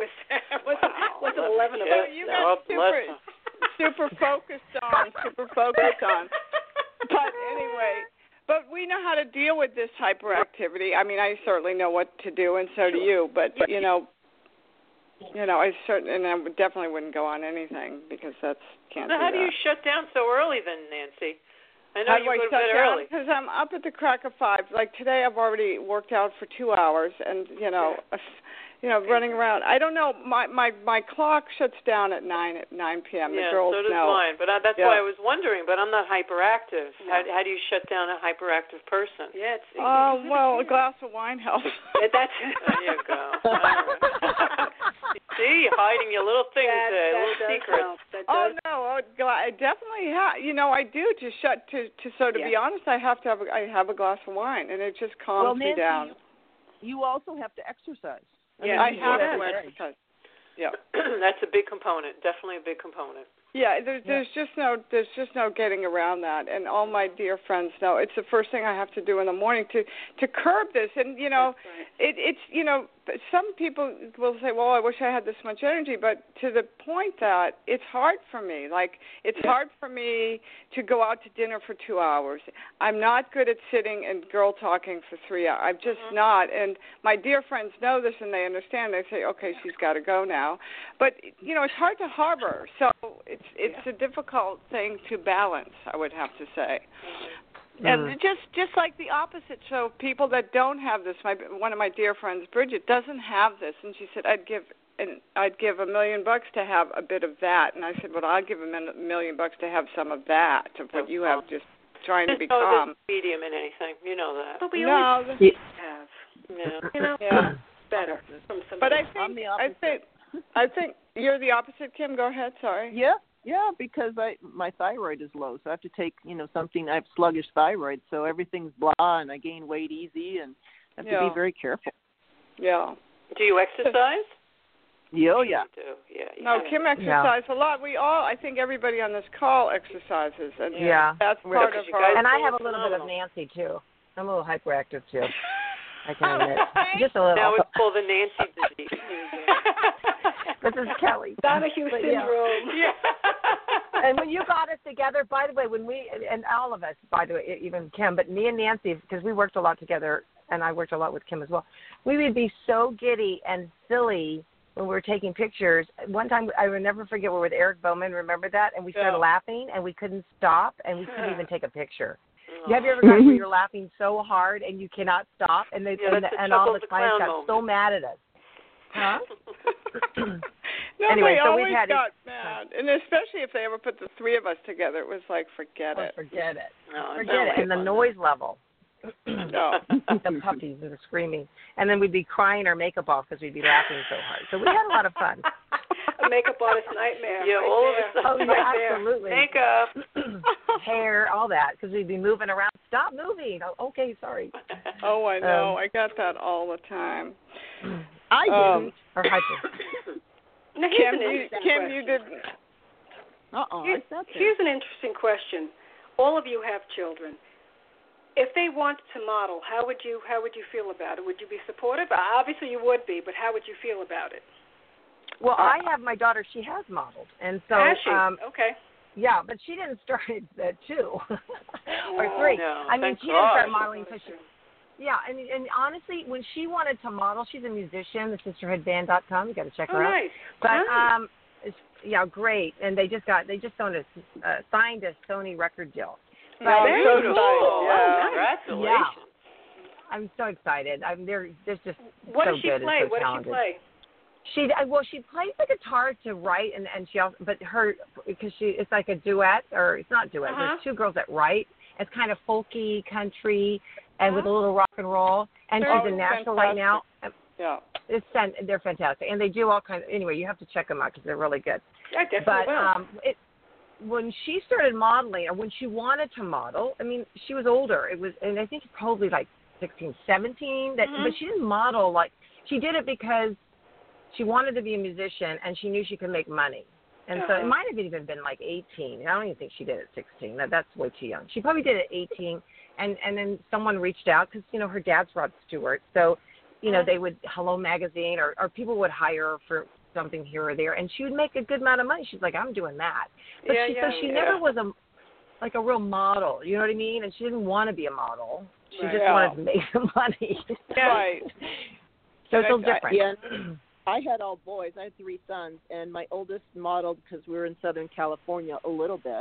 wasn't 11 of us. So you got super focused on. But anyway, but we know how to deal with this hyperactivity. I mean, I certainly know what to do, and so do you. But I definitely wouldn't go on anything because that's can't. So how do you shut down so early then, Nancy? I know you go to bed early. Because I'm up at the crack of 5. Like today, I've already worked out for 2 hours, and running around. I don't know. My clock shuts down at 9 p.m. Yeah, the girls so does know. mine. But that's why I was wondering. But I'm not hyperactive. No. How do you shut down a hyperactive person? Yeah, it's. Well, a glass of wine helps. That's. There you go. All right. See, you're hiding your little things there, little secrets. I definitely have. I do to be honest, I have a glass of wine, and it just calms me down. You also have to exercise. I have to exercise. Yeah, that's a big component. Definitely a big component. Yeah, there's just no getting around that, and all my dear friends know it's the first thing I have to do in the morning to curb this. And it's some people will say, well, I wish I had this much energy, but to the point that it's hard for me. Like it's hard for me to go out to dinner for 2 hours. I'm not good at sitting and girl talking for 3 hours. I'm just not. And my dear friends know this, and they understand. They say, okay, she's got to go now. But it's hard to harbor. So it's a difficult thing to balance, I would have to say. And just like the opposite. So people that don't have this, one of my dear friends, Bridget, doesn't have this, and she said, I'd give $1 million to have a bit of that. And I said, well, I'll give $1 million to have some of that, of what you have, just trying to become. Medium in anything, you know that. But we always have. Yeah. Better. But I think you're the opposite, Kim. Go ahead. Sorry. Yeah, because my thyroid is low, so I have to take something. I have sluggish thyroid, so everything's blah, and I gain weight easy, and I have to be very careful. Yeah. Do you exercise? Yeah. You do. Yeah. No, Kim exercises a lot. I think everybody on this call exercises, and that's part of her. And I have a little bit of Nancy too. I'm a little hyperactive too. I can admit, just a little. Now it's called the Nancy disease. This is Kelly. Donahue syndrome. Yeah. And when you got us together, by the way, and all of us, by the way, even Kim, but me and Nancy, because we worked a lot together, and I worked a lot with Kim as well, we would be so giddy and silly when we were taking pictures. One time, I will never forget, we were with Eric Bowman, remember that? And we started laughing, and we couldn't stop, and we couldn't even take a picture. Have you ever gotten where you're laughing so hard and you cannot stop, and all the clients got so mad at us? Huh? Anyway, so we've had got mad, and especially if they ever put the three of us together, it was like, forget it. Forget it. No, forget it. And the noise level. The puppies and the screaming. And then we'd be crying our makeup off because we'd be laughing so hard. So we had a lot of fun. A makeup artist nightmare. Yeah, right all there. of us. Oh, yeah, absolutely. Makeup. Hair, all that, because we'd be moving around. Stop moving. Oh, okay, sorry. Oh, I know. I got that all the time. I do. Or hyper. Now, Kim, you didn't. Here's an interesting question. All of you have children. If they wanted to model, how would you feel about it? Would you be supportive? Obviously, you would be, but how would you feel about it? Well, I have my daughter. She has modeled, and so has she? Okay. Yeah, but she didn't start at 2 or 3. No, I mean, she didn't start modeling because she. Yeah, and honestly, when she wanted to model, she's a musician. The sisterhoodband.com. You got to check her out. Nice. But great. And they just signed a Sony record deal. But so cool. Yeah. Congratulations. Yeah. I'm so excited. They're just what so does she good play? and so What talented. does she play? She plays the guitar to write, and she also, but it's like a duet, or it's not duet. There's 2 girls that write. It's kind of folky, country, and with a little rock and roll. And she's in Nashville right now. Yeah. They're fantastic, and they do all kinds. Anyway, you have to check them out because they're really good. I definitely will. When she started modeling, or when she wanted to model, I mean, she was older. And I think probably like 16, 17. But she didn't model she did it because she wanted to be a musician, and she knew she could make money. And so it might have even been like 18. I don't even think she did it at 16. That's way too young. She probably did it at 18, and then someone reached out because, her dad's Rod Stewart. So, they would, Hello Magazine, or people would hire her for something here or there, and she would make a good amount of money. She's like, I'm doing that. But she never was a real model. You know what I mean? And she didn't want to be a model. She just wanted to make some money. Right. So it's a little different. Yeah. I had all boys. I had 3 sons, and my oldest modeled because we were in Southern California a little bit.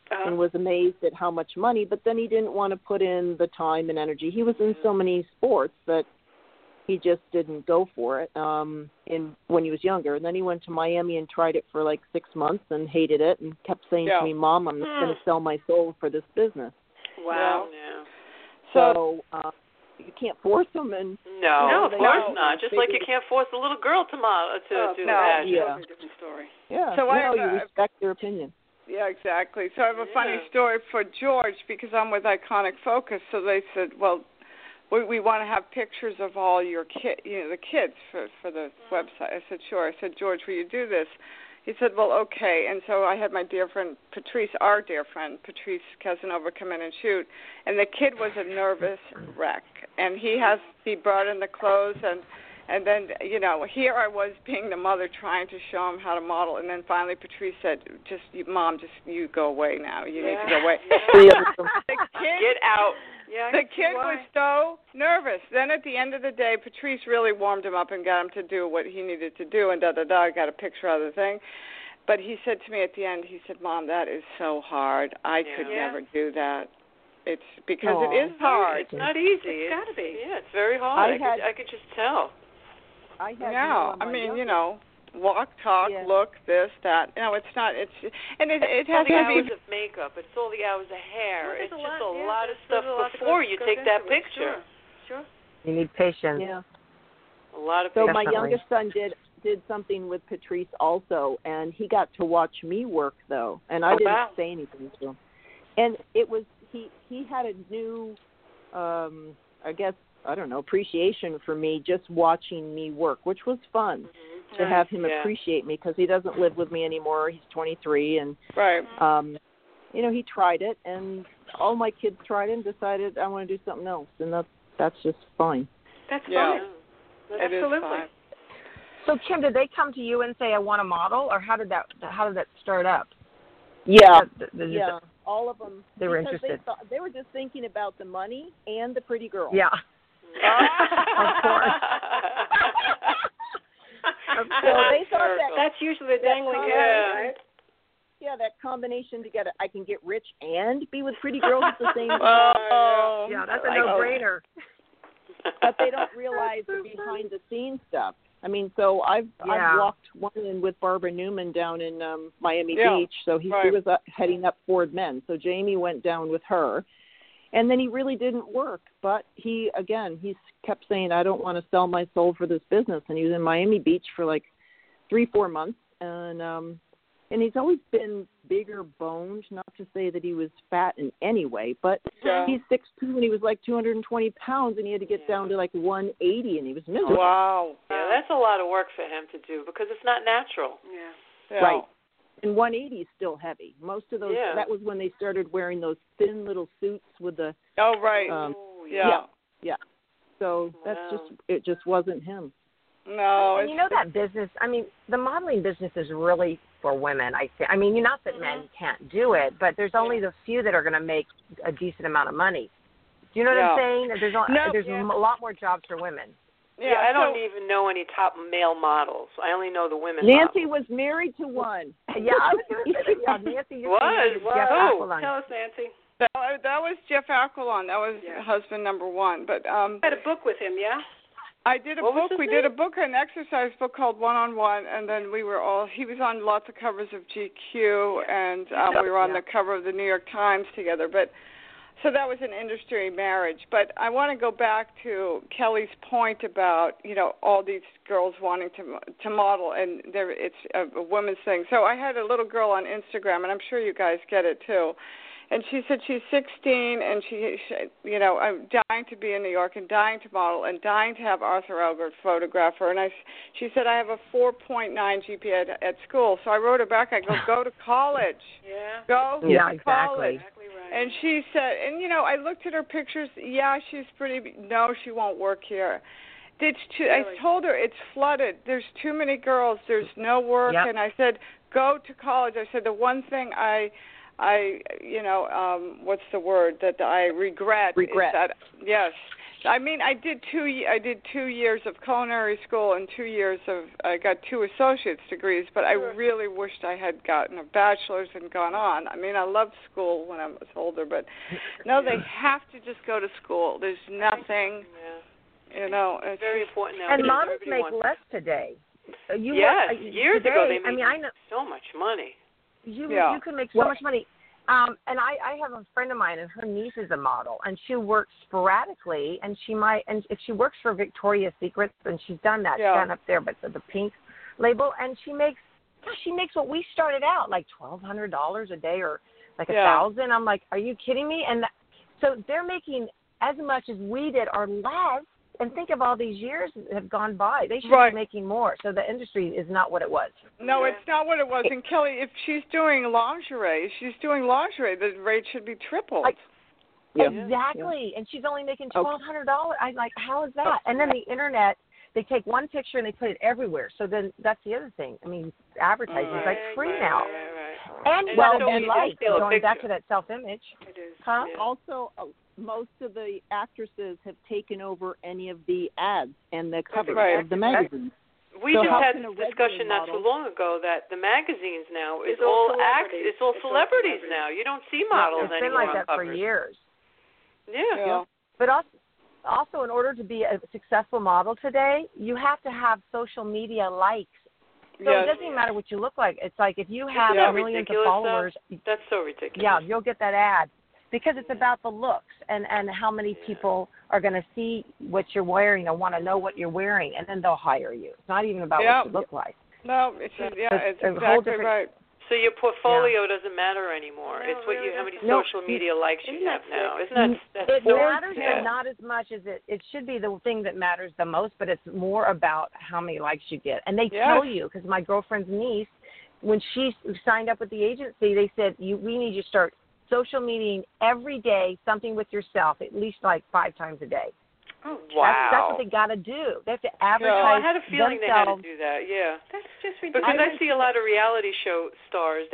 and was amazed at how much money, but then he didn't want to put in the time and energy. He was in so many sports that he just didn't go for it when he was younger. And then he went to Miami and tried it for like 6 months and hated it and kept saying to me, Mom, I'm not going to sell my soul for this business. Wow. Yeah. So you can't force them. And no, of course not. Just like you can't force a little girl to do that. Yeah. That's a different story. Yeah. So you respect their opinion. Yeah, exactly. So I have a funny story for George because I'm with Iconic Focus. So they said, well, we want to have pictures of all your the kids for the website. I said, sure. I said, George, will you do this? He said, well, okay. And so I had my dear friend Patrice, our dear friend Patrice Casanova, come in and shoot. And the kid was a nervous wreck. And he brought in the clothes and then, here I was being the mother trying to show him how to model. And then finally Patrice said, Mom, you go away now. You need to go away. Get out. Yeah, the kid was so nervous. Then at the end of the day, Patrice really warmed him up and got him to do what he needed to do and I got a picture of the thing. But he said to me at the end, he said, Mom, that is so hard. I could never do that. It's because it is hard. It's not easy. It's got to be. Yeah, it's very hard. I could just tell. Walk, talk, look, this, that. No, it's not. It has the hours of makeup. It's all the hours of hair. It's just a lot of stuff before you take that picture. Sure. You need patience. Yeah. A lot of. So my youngest son did something with Patrice also, and he got to watch me work though, and I didn't say anything to him. And it was he had a new, appreciation for me just watching me work, which was fun. To have him appreciate me because he doesn't live with me anymore. He's 23, and he tried it, and all my kids tried it and decided I want to do something else, and that's just fine. That's fine. Absolutely. Fine. So Kim, did they come to you and say I want to model, or how did that start up? Yeah, all of them. They were interested. They were just thinking about the money and the pretty girl. Yeah. Of course. So they thought that's usually the dangling carrot, right? Yeah, that combination together. I can get rich and be with pretty girls at the same time. Yeah, that's a no-brainer. But they don't realize the behind-the-scenes stuff. I mean, so I've walked one in with Barbara Newman down in Miami Beach. So he was heading up Ford Men. So Jamie went down with her. And then he really didn't work. But he kept saying, I don't want to sell my soul for this business. And he was in Miami Beach for like 3-4 months. And he's always been bigger boned, not to say that he was fat in any way, but he's 6'2", and he was like 220 pounds, and he had to get down to like 180, and he was miserable. Wow. Yeah, that's a lot of work for him to do because it's not natural. Yeah. Right. And 180 is still heavy. Most of those, that was when they started wearing those thin little suits with the... Oh, right. Yeah. So it just wasn't him. No. And that business, I mean, the modeling business is really for women, I think. I mean, not that men can't do it, but there's only the few that are going to make a decent amount of money. Do you know what I'm saying? There's a lot more jobs for women. Yeah, I don't even know any top male models. I only know the women Nancy models. was married to one. Yeah, I was going to say that. Nancy was. Jeff Aquilon. Tell us, Nancy. That was Jeff Aquilon. That was husband number one. But I had a book with him, yeah? I did a book. We did a book, an exercise book called One on One, and then he was on lots of covers of GQ, and we were on the cover of the New York Times together. But so that was an industry marriage. But I want to go back to Kelly's point about all these girls wanting to model, and it's a women's thing. So I had a little girl on Instagram, and I'm sure you guys get it too. And she said she's 16, and she I'm dying to be in New York and dying to model and dying to have Arthur Elgert photograph her. And she said, I have a 4.9 GPA at school. So I wrote her back. I go to college. Go to college. Exactly right. And she said, and I looked at her pictures. Yeah, she's pretty. No, she won't work here. I told her it's flooded. There's too many girls. There's no work. Yep. And I said, go to college. I said the one thing I what's the word that I regret? Regret. Is that, yes. I mean, I did 2 years of culinary school and 2 years I got 2 associate's degrees, but I really wished I had gotten a bachelor's and gone on. I mean, I loved school when I was older, but no, they have to just go to school. There's nothing, it's very important now. And models make less today. Years ago they made so much money. You can make so much money. And I have a friend of mine, and her niece is a model, and she works sporadically, and if she works for Victoria's Secrets, and she's done that, she's done up there, but the pink label, and she makes what we started out, like $1,200 a day or like $1,000. I'm like, are you kidding me? And so they're making as much as we did or less. And think of all these years that have gone by. They should be making more. So the industry is not what it was. No, it's not what it was. And Kelly, if she's doing lingerie, the rate should be tripled. Exactly. And she's only making $1,200. I'm like, how is that? And then the internet, they take one picture and they put it everywhere. So then that's the other thing. I mean, advertising is like free now. And going back to that self-image. It is. Huh? Yeah. Also, most of the actresses have taken over any of the ads and the covers of the magazines. We just had this discussion not too long ago that the magazines now is all celebrities now. You don't see models anymore. It's been like that for years. Yeah. But also, in order to be a successful model today, you have to have social media likes. So it doesn't even matter what you look like. It's like if you have millions of followers. That's so ridiculous. Yeah, you'll get that ad. Because it's about the looks and how many people are going to see what you're wearing and want to know what you're wearing, and then they'll hire you. It's not even about what you look like. No, it's exactly right. So your portfolio doesn't matter anymore. No, it's how many social media likes you have now. Isn't that it matters, but not as much as it should be the thing that matters the most, but it's more about how many likes you get. And they tell you, because my girlfriend's niece, when she signed up with the agency, they said, we need you to start social media every day, something with yourself, at least like 5 times a day. Oh, wow. That's what they got to do. They have to advertise I had a feeling themselves. they had to do that, That's just ridiculous. Because I see a lot of reality show stars.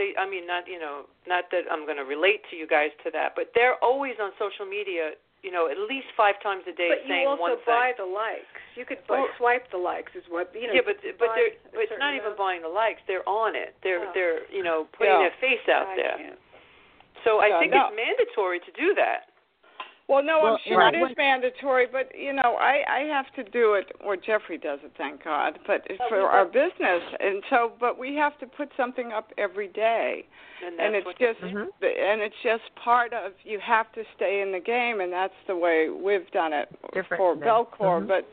Not that I'm going to relate to you guys to that, but they're always on social media, at least 5 times a day saying one thing. But you also buy the likes. You could swipe the likes is what, Yeah, but it's not even buying the likes. They're on it. They're putting their face out there. So I think it's mandatory to do that. Well, no, I'm sure it is mandatory, but, I have to do it, or Jeffrey does it, thank God, but it's for our business. And so, but we have to put something up every day. And it's just part of, you have to stay in the game, and that's the way we've done it for Belcor. But,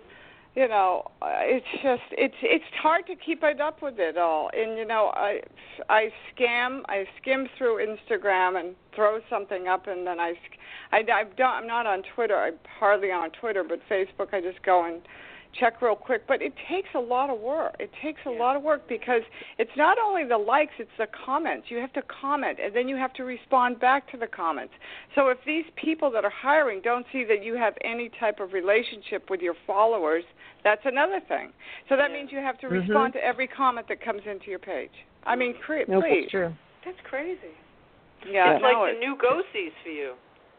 it's hard to keep up with it all. And, I skim through Instagram and throw something up, and then I'm not on Twitter. I'm hardly on Twitter, but Facebook, I just go and check real quick. But it takes a lot of work. It takes a lot of work because it's not only the likes, it's the comments. You have to comment, and then you have to respond back to the comments. So if these people that are hiring don't see that you have any type of relationship with your followers, that's another thing. So that means you have to respond to every comment that comes into your page. I mean, please. That's true. That's crazy. Yeah, it's like the new go-sees for you.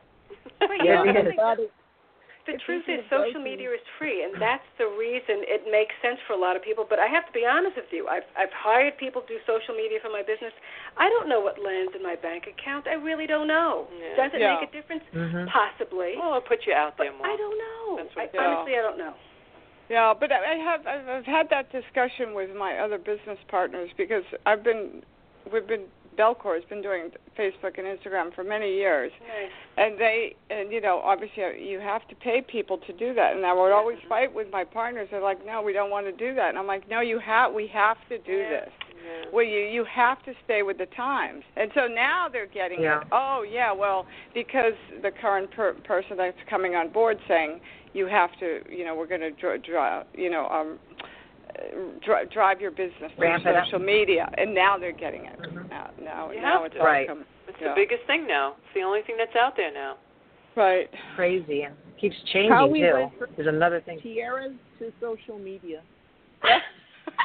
The truth is social media is free, and that's the reason it makes sense for a lot of people. But I have to be honest with you. I've hired people to do social media for my business. I don't know what lands in my bank account. I really don't know. Does it make a difference? Possibly. Well, it'll put you out there more. I don't know. Honestly, I don't know. Yeah, but I've had that discussion with my other business partners because Belcor has been doing Facebook and Instagram for many years. Nice. And obviously you have to pay people to do that. And I would always fight with my partners. They're like, no, we don't want to do that. And I'm like, no, we have to do this. Yeah. Well, you have to stay with the times. And so now they're getting it. Oh, yeah, well, because the current person that's coming on board saying you have to, we're going to drive your business through social media, and now they're getting it. Now it's right. It's the biggest thing now. It's the only thing that's out there now. Right. Crazy, and keeps changing too. There's another thing. Tiaras to social media.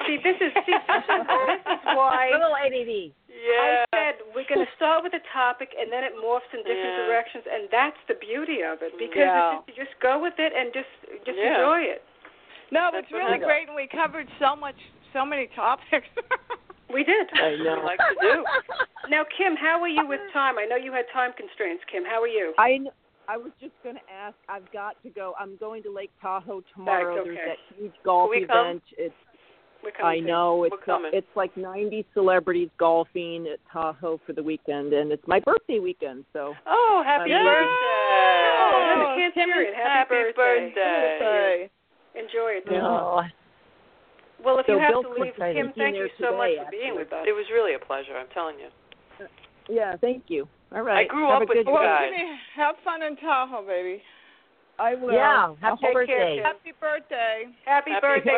This is why. A little ADD. Yeah. I said we're going to start with a topic, and then it morphs in different directions, and that's the beauty of it, because you just go with it and just enjoy it. No, it's really great, and we covered so many topics. We did. I know. We like to do. Now, Kim, how are you with time? I know you had time constraints. Kim, how are you? I was just going to ask. I've got to go. I'm going to Lake Tahoe tomorrow. That's okay. There's that huge golf event. I know it's like 90 celebrities golfing at Tahoe for the weekend, and it's my birthday weekend. So. Oh, happy birthday! Oh, I can't hear it. Happy birthday! Enjoy it. Oh. Well, if you have Bill to leave, Kim, thank you so much for being with us. It was really a pleasure. I'm telling you. Yeah, thank you. All right. I grew up with you guys. Have fun in Tahoe, baby. I will. Yeah, happy birthday. Happy birthday. Happy birthday.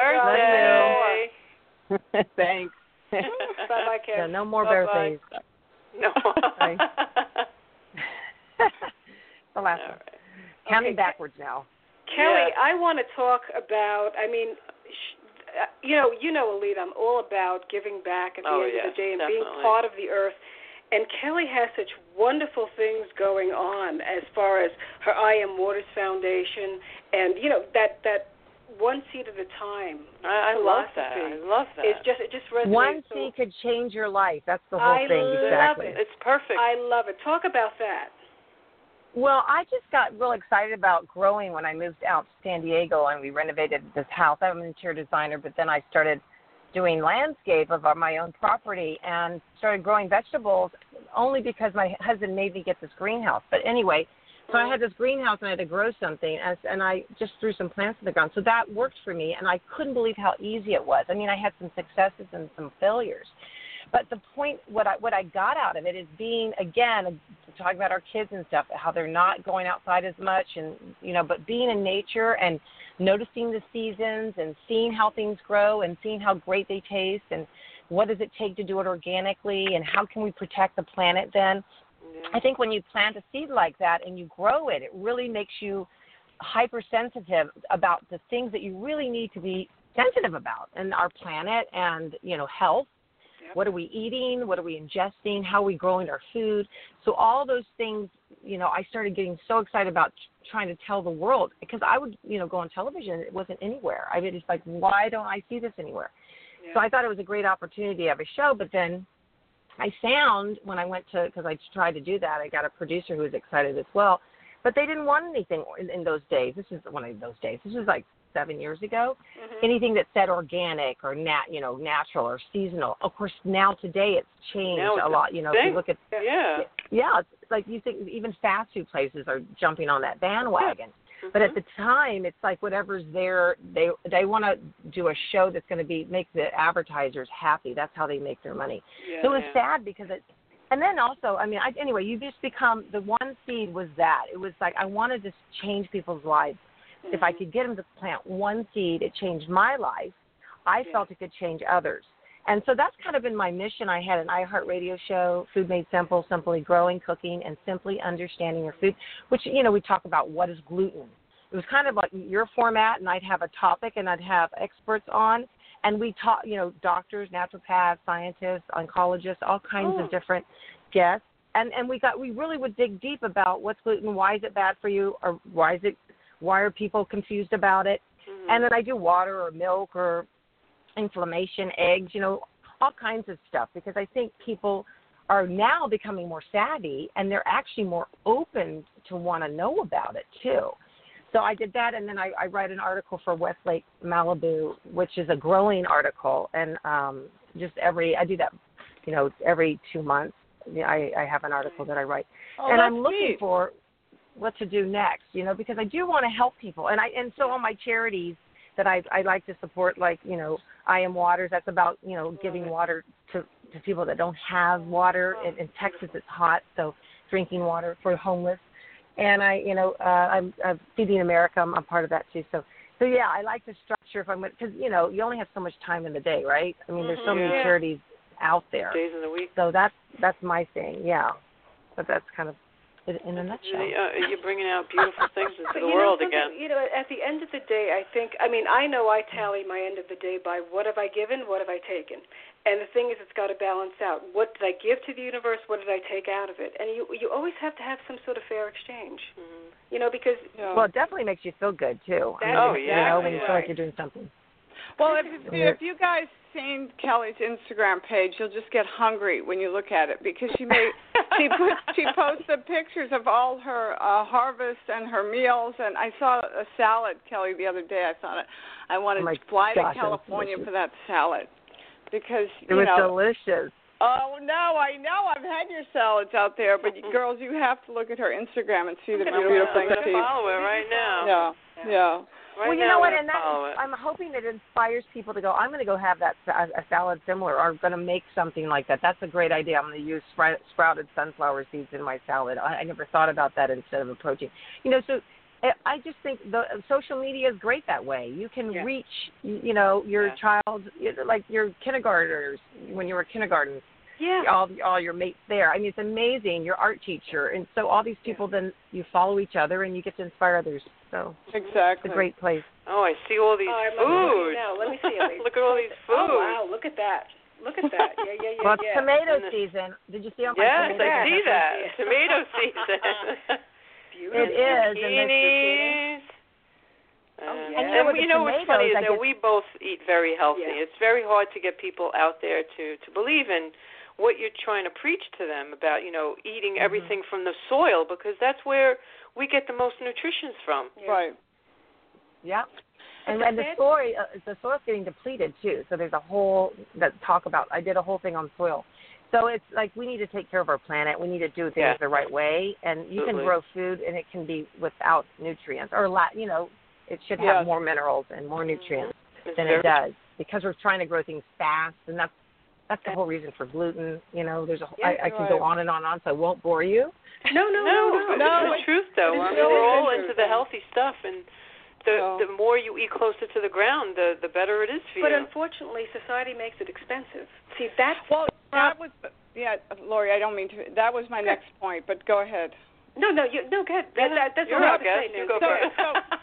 Thanks. Bye-bye, Kim. Yeah, no more birthdays. No. The last one. Counting backwards now. Kelly, I want to talk about, you know, Alita, I'm all about giving back at the end of the day and being part of the earth. And Kelly has such wonderful things going on as far as her I Am Waters Foundation and, you know, that one seed at a time. I love that. It just resonates. One seed could change your life. That's the whole thing. Exactly. I love it. It's perfect. I love it. Talk about that. Well, I just got real excited about growing when I moved out to San Diego and we renovated this house. I'm an interior designer, but then I started doing landscape of my own property and started growing vegetables only because my husband made me get this greenhouse. But anyway, so I had this greenhouse and I had to grow something, and I just threw some plants in the ground. So that worked for me, and I couldn't believe how easy it was. I mean, I had some successes and some failures. But the point, what I got out of it is being, again, talking about our kids and stuff, how they're not going outside as much, and but being in nature and noticing the seasons and seeing how things grow and seeing how great they taste and what does it take to do it organically and how can we protect the planet then. Yeah. I think when you plant a seed like that and you grow it, it really makes you hypersensitive about the things that you really need to be sensitive about, and our planet and, health. What are we eating? What are we ingesting? How are we growing our food? So all those things, I started getting so excited about trying to tell the world, because I would, go on television. It wasn't anywhere. I mean, it's like, why don't I see this anywhere? Yeah. So I thought it was a great opportunity to have a show. But then I found when I went to, because I tried to do that, I got a producer who was excited as well. But they didn't want anything in those days. This is one of those days. This was like 7 years ago. Mm-hmm. Anything that said organic or natural or seasonal. Of course, now today it's changed a lot. If you look at it's like you think even fast food places are jumping on that bandwagon. Mm-hmm. But at the time, it's like whatever's there, they want to do a show that's going to make the advertisers happy. That's how they make their money. Yeah, so it was sad because it. And then also, anyway, you just become, the one seed was that. It was like I wanted to change people's lives. If I could get them to plant one seed, it changed my life. I felt it could change others. And so that's kind of been my mission. I had an iHeartRadio show, Food Made Simple, simply growing, cooking, and simply understanding your food, which, we talk about what is gluten. It was kind of like your format, and I'd have a topic, and I'd have experts on. And we taught, doctors, naturopaths, scientists, oncologists, all kinds of different guests. And we really would dig deep about what's gluten, why is it bad for you, or why are people confused about it? Mm-hmm. And then I do water or milk or inflammation, eggs, all kinds of stuff, because I think people are now becoming more savvy and they're actually more open to want to know about it too. So I did that, and then I write an article for Westlake Malibu, which is a growing article, and I do that, every 2 months. I have an article that I write, and I'm looking for what to do next, because I do want to help people, and so all my charities that I like to support, like I Am Waters, that's about giving water to people that don't have water. In Texas, it's hot, so drinking water for homeless. And I'm Feeding America. I'm a part of that too. So yeah, I like the structure. Because you only have so much time in the day, right? I mean, there's so many charities out there. Days in the week. So that's my thing. Yeah, but that's kind of in a nutshell. You're bringing out beautiful things into the world again. At the end of the day, I know I tally my end of the day by what have I given, what have I taken. And the thing is, it's got to balance out. What did I give to the universe? What did I take out of it? And you always have to have some sort of fair exchange. Because... Well, it definitely makes you feel good, too. When you feel like you're doing something. Well, if you guys seen Kelly's Instagram page, you'll just get hungry when you look at it because she posted pictures of all her harvest and her meals, and I saw a salad, Kelly, the other day. I thought I wanted to fly to California for that salad because it was delicious. Oh no, I know. I've had your salads out there, but girls, you have to look at her Instagram and see the beautiful things. I'm gonna follow her right now. Yeah. Right, well, you know what, and I'm hoping that it inspires people to go, I'm going to go have a salad similar, or I'm going to make something like that. That's a great idea. I'm going to use sprouted sunflower seeds in my salad. I never thought about that instead of a protein. So I just think the social media is great that way. You can reach, your child, like your kindergartners, when you were kindergarten. Yeah. All your mates there. I mean, it's amazing. Your art teacher. And so all these people, then you follow each other and you get to inspire others. So exactly. It's a great place. Oh, I see all these foods. Now. Let me see it. Look at all these foods. Oh, wow. Look at that. Yeah. Well, it's tomato season. Did you see all my tomatoes? Yes, I see that. Tomato season. Beautiful. It is. Zucchinis. And you know what's funny is that we both eat very healthy. Yeah. It's very hard to get people out there to believe in what you're trying to preach to them about, eating everything from the soil, because that's where we get the most nutrition from. Yeah. Right. Yeah. And the soil's getting depleted too. So there's a whole I did a whole thing on soil. So it's like we need to take care of our planet. We need to do things the right way, and you can grow food and it can be without nutrients it should have more minerals and more nutrients than it does because we're trying to grow things fast, and that's the whole reason for gluten. There's I can go on and on, so I won't bore you. No. It's the truth, though. I mean, we're all into the healthy stuff, and the more you eat closer to the ground, the better it is for you. But unfortunately, society makes it expensive. See, that was Lori. I don't mean to. That was my next point, but go ahead. No, go ahead. That's what I have to say. You go first.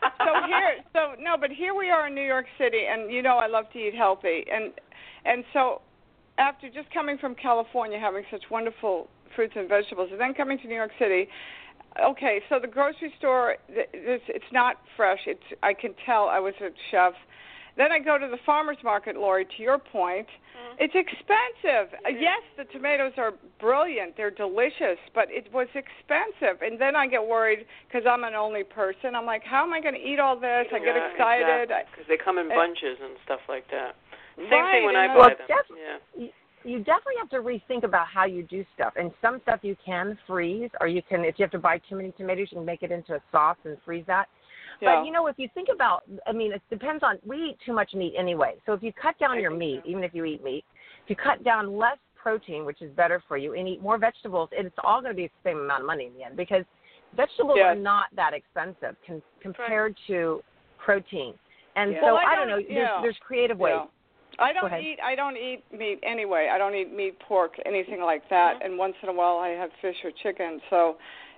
But here we are in New York City, and I love to eat healthy, and so after just coming from California, having such wonderful fruits and vegetables, and then coming to New York City, okay, so the grocery store, it's not fresh. I can tell. I was a chef. Then I go to the farmer's market, Lori, to your point. It's expensive. Yes, the tomatoes are brilliant. They're delicious, but it was expensive. And then I get worried because I'm an only person. I'm like, how am I going to eat all this? I get excited. Because they come in bunches and stuff like that. Same thing when I buy them. You definitely have to rethink about how you do stuff. And some stuff you can freeze, or you can, if you have to buy too many tomatoes, you can make it into a sauce and freeze that. But, if you think about, it depends on, we eat too much meat anyway. So if you cut down your meat, even if you eat meat, if you cut down less protein, which is better for you, and eat more vegetables, it's all going to be the same amount of money in the end, because vegetables are not that expensive compared to protein. And so I don't know, there's creative ways. I don't eat meat anyway. I don't eat meat, pork, anything like that. And once in a while I have fish or chicken. So,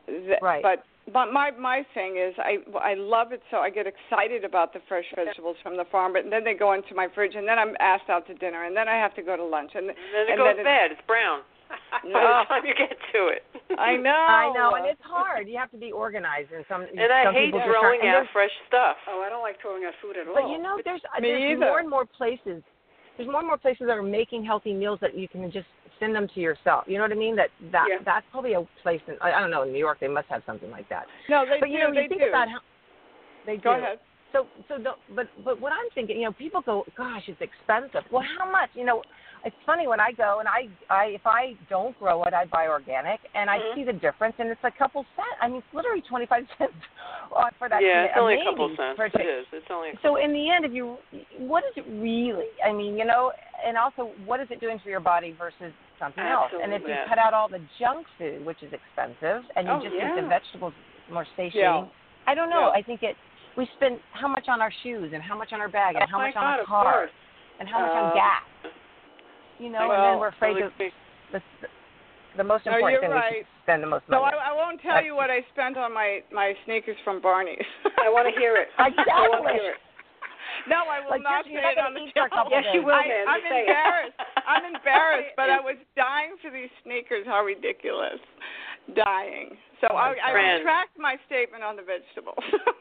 But my thing is I love it, so I get excited about the fresh vegetables from the farm, but then they go into my fridge, and then I'm asked out to dinner, and then I have to go to lunch. And then it goes bad. It's brown by the time you get to it. I know, and it's hard. You have to be organized. And I hate throwing out fresh stuff. Oh, I don't like throwing out food at all. But there's more and more places. There's more and more places that are making healthy meals that you can just send them to yourself. You know what I mean? That's probably a place in, I don't know, in New York they must have something like that. No, they do. You think about how they do. Go ahead. But what I'm thinking, people go, gosh, it's expensive. Well, how much? It's funny when I go and if I don't grow it, I buy organic, and I see the difference, and it's a couple cents. I mean, it's literally 25 cents for that. Yeah, it's only a couple cents. It is. It's only. So in the end, what is it really? I mean, and also what is it doing for your body versus something else? And if you cut out all the junk food, which is expensive, and you just eat the vegetables more satiating, I don't know. I think we spend how much on our shoes, and how much on our bag, and how much on our car, and how much on gas. And then we're afraid of the most important thing, which is spend the most money. So I won't tell you what I spent on my sneakers from Barney's. I want to hear it. Exactly. I want to hear it. No, I will not say it on the show. Yes, you will, man. I'm embarrassed. I'm embarrassed, but I was dying for these sneakers. How ridiculous. Dying. So I retract my statement on the vegetables.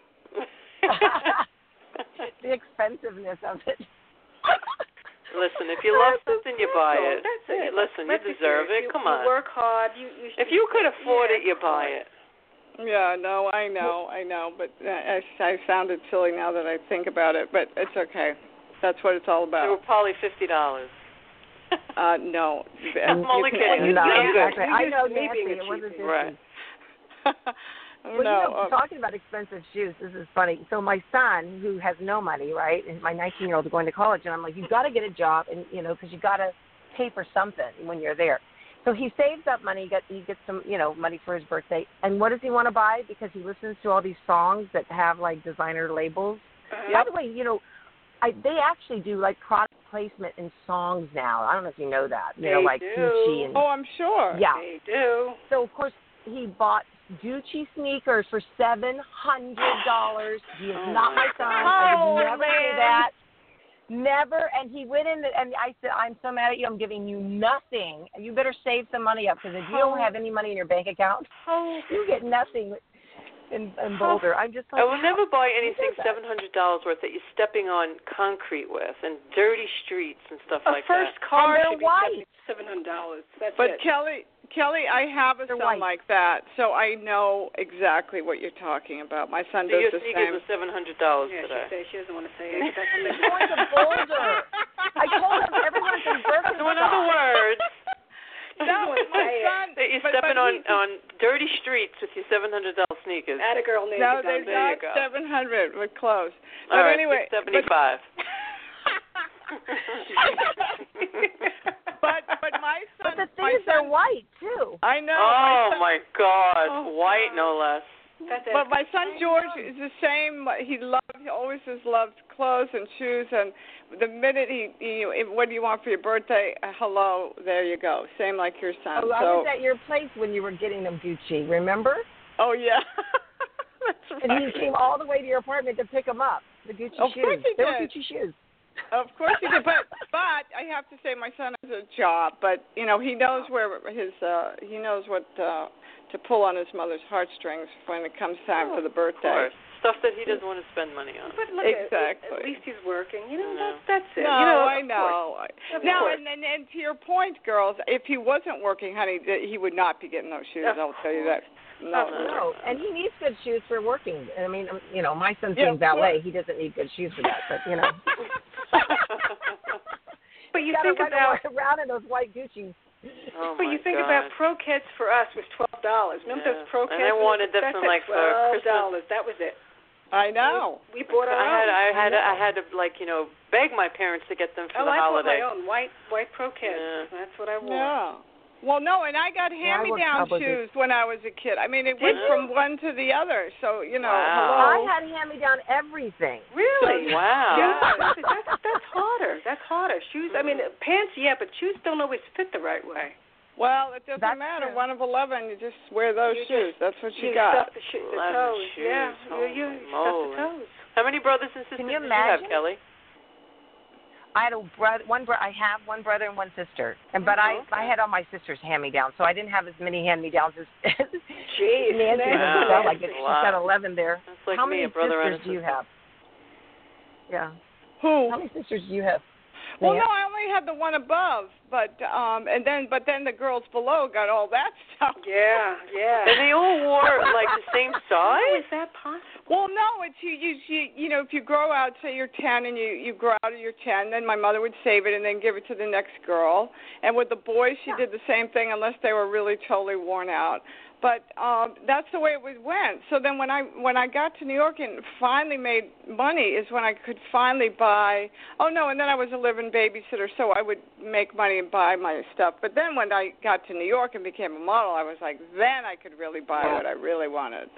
The expensiveness of it. Listen, if you love something, you buy it. That's it. Listen, you deserve it. Come on. You work hard. If you could afford it, you buy it. Yeah, no, I know, but I sound it silly now that I think about it, but it's okay. That's what it's all about. They were probably $50. No. I'm only kidding. No, exactly. I know, Nancy, it wasn't 50. Right. Well, talking about expensive shoes, this is funny. So my son, who has no money, right, and my 19-year-old is going to college, and I'm like, you've got to get a job, and because you got to pay for something when you're there. So he saves up money. He gets some, money for his birthday. And what does he want to buy? Because he listens to all these songs that have like designer labels. By the way, they actually do like product placement in songs now. I don't know if you know that. They like do. Gucci and. Oh, I'm sure. Yeah, they do. So of course he bought Gucci sneakers for $700. He is not my son. I would never do that. Never. And he went in and I said, I'm so mad at you. I'm giving you nothing. You better save some money up because if you don't have any money in your bank account, you get nothing in Boulder. I'm just like, I will never buy anything $700 worth that you're stepping on concrete with and dirty streets and stuff like that. A first car should be $700. That's but it. Kelly, I have a son like that, so I know exactly what you're talking about. My son does the same. Your sneakers are $700 today. She doesn't want to say it. He's going to Boulder. I told him everyone's in Birkenstock. So in other words, no, my son. that you're stepping on dirty streets with your $700 sneakers. Add a girl named. No, they're not 700. We're close. All but right, anyway, 75. But my son. But the things are white too. I know. Oh my God, white no less. But my son George is the same. He always has loved clothes and shoes. And the minute what do you want for your birthday? Hello, there you go. Same like your son. I was at your place when you were getting them Gucci. Remember? Oh yeah. That's right. And he came all the way to your apartment to pick them up. The Gucci shoes. Of course he did. They were Gucci shoes. Of course he did, but I have to say my son has a job, but he knows where he knows what to pull on his mother's heartstrings when it comes time for the birthday. Of course. Stuff that he doesn't want to spend money on. But look, exactly. At least he's working. That's it. No, I know. Now, and to your point, girls, if he wasn't working, honey, he would not be getting those shoes. I'll tell you that. No, and he needs good shoes for working. I mean, my son's doing ballet. He doesn't need good shoes for that, but But you think about around in those white Gucci's. But you think about Pro Keds for us was $12. Remember those Pro Keds? And I wanted them for like for Christmas. That was it. I know. We bought our own. I had to beg my parents to get them for the holiday. I bought my own white Pro Keds. Yeah. That's what I wore. Yeah. Well, no, and I got hand-me-down shoes when I was a kid. I mean, it went from one to the other. So, Wow. I hello. had hand-me-down everything. Really? Wow. Yeah, that's harder. That's harder. Shoes, I mean, pants, but shoes don't always fit the right way. Well, it doesn't matter. True. 1 of 11, you just wear those shoes. That's what you got. Stuff the toes. Shoes. Yeah, you stuff the toes. How many brothers and sisters do you have, Kelly? I had I have one brother and one sister, but I had all my sisters hand-me-down, so I didn't have as many hand-me-downs as Jeez, Nancy. Wow. Like she's got 11 there. That's like How me, many a brother sisters and a sister. do you have? Yeah. Who? How many sisters do you have? Well, no, I only had the one above, but then the girls below got all that stuff. Yeah. And they all wore like the same size? How is that possible? Well, no, it's you know, if you grow out, say you're 10 and you grow out of your 10, then my mother would save it and then give it to the next girl. And with the boys, she did the same thing unless they were really totally worn out. But that's the way it went. So then when I got to New York and finally made money is when I could finally buy. Oh no, and then I was a live-in babysitter, so I would make money and buy my stuff. But then when I got to New York and became a model, I was like, then I could really buy what I really wanted.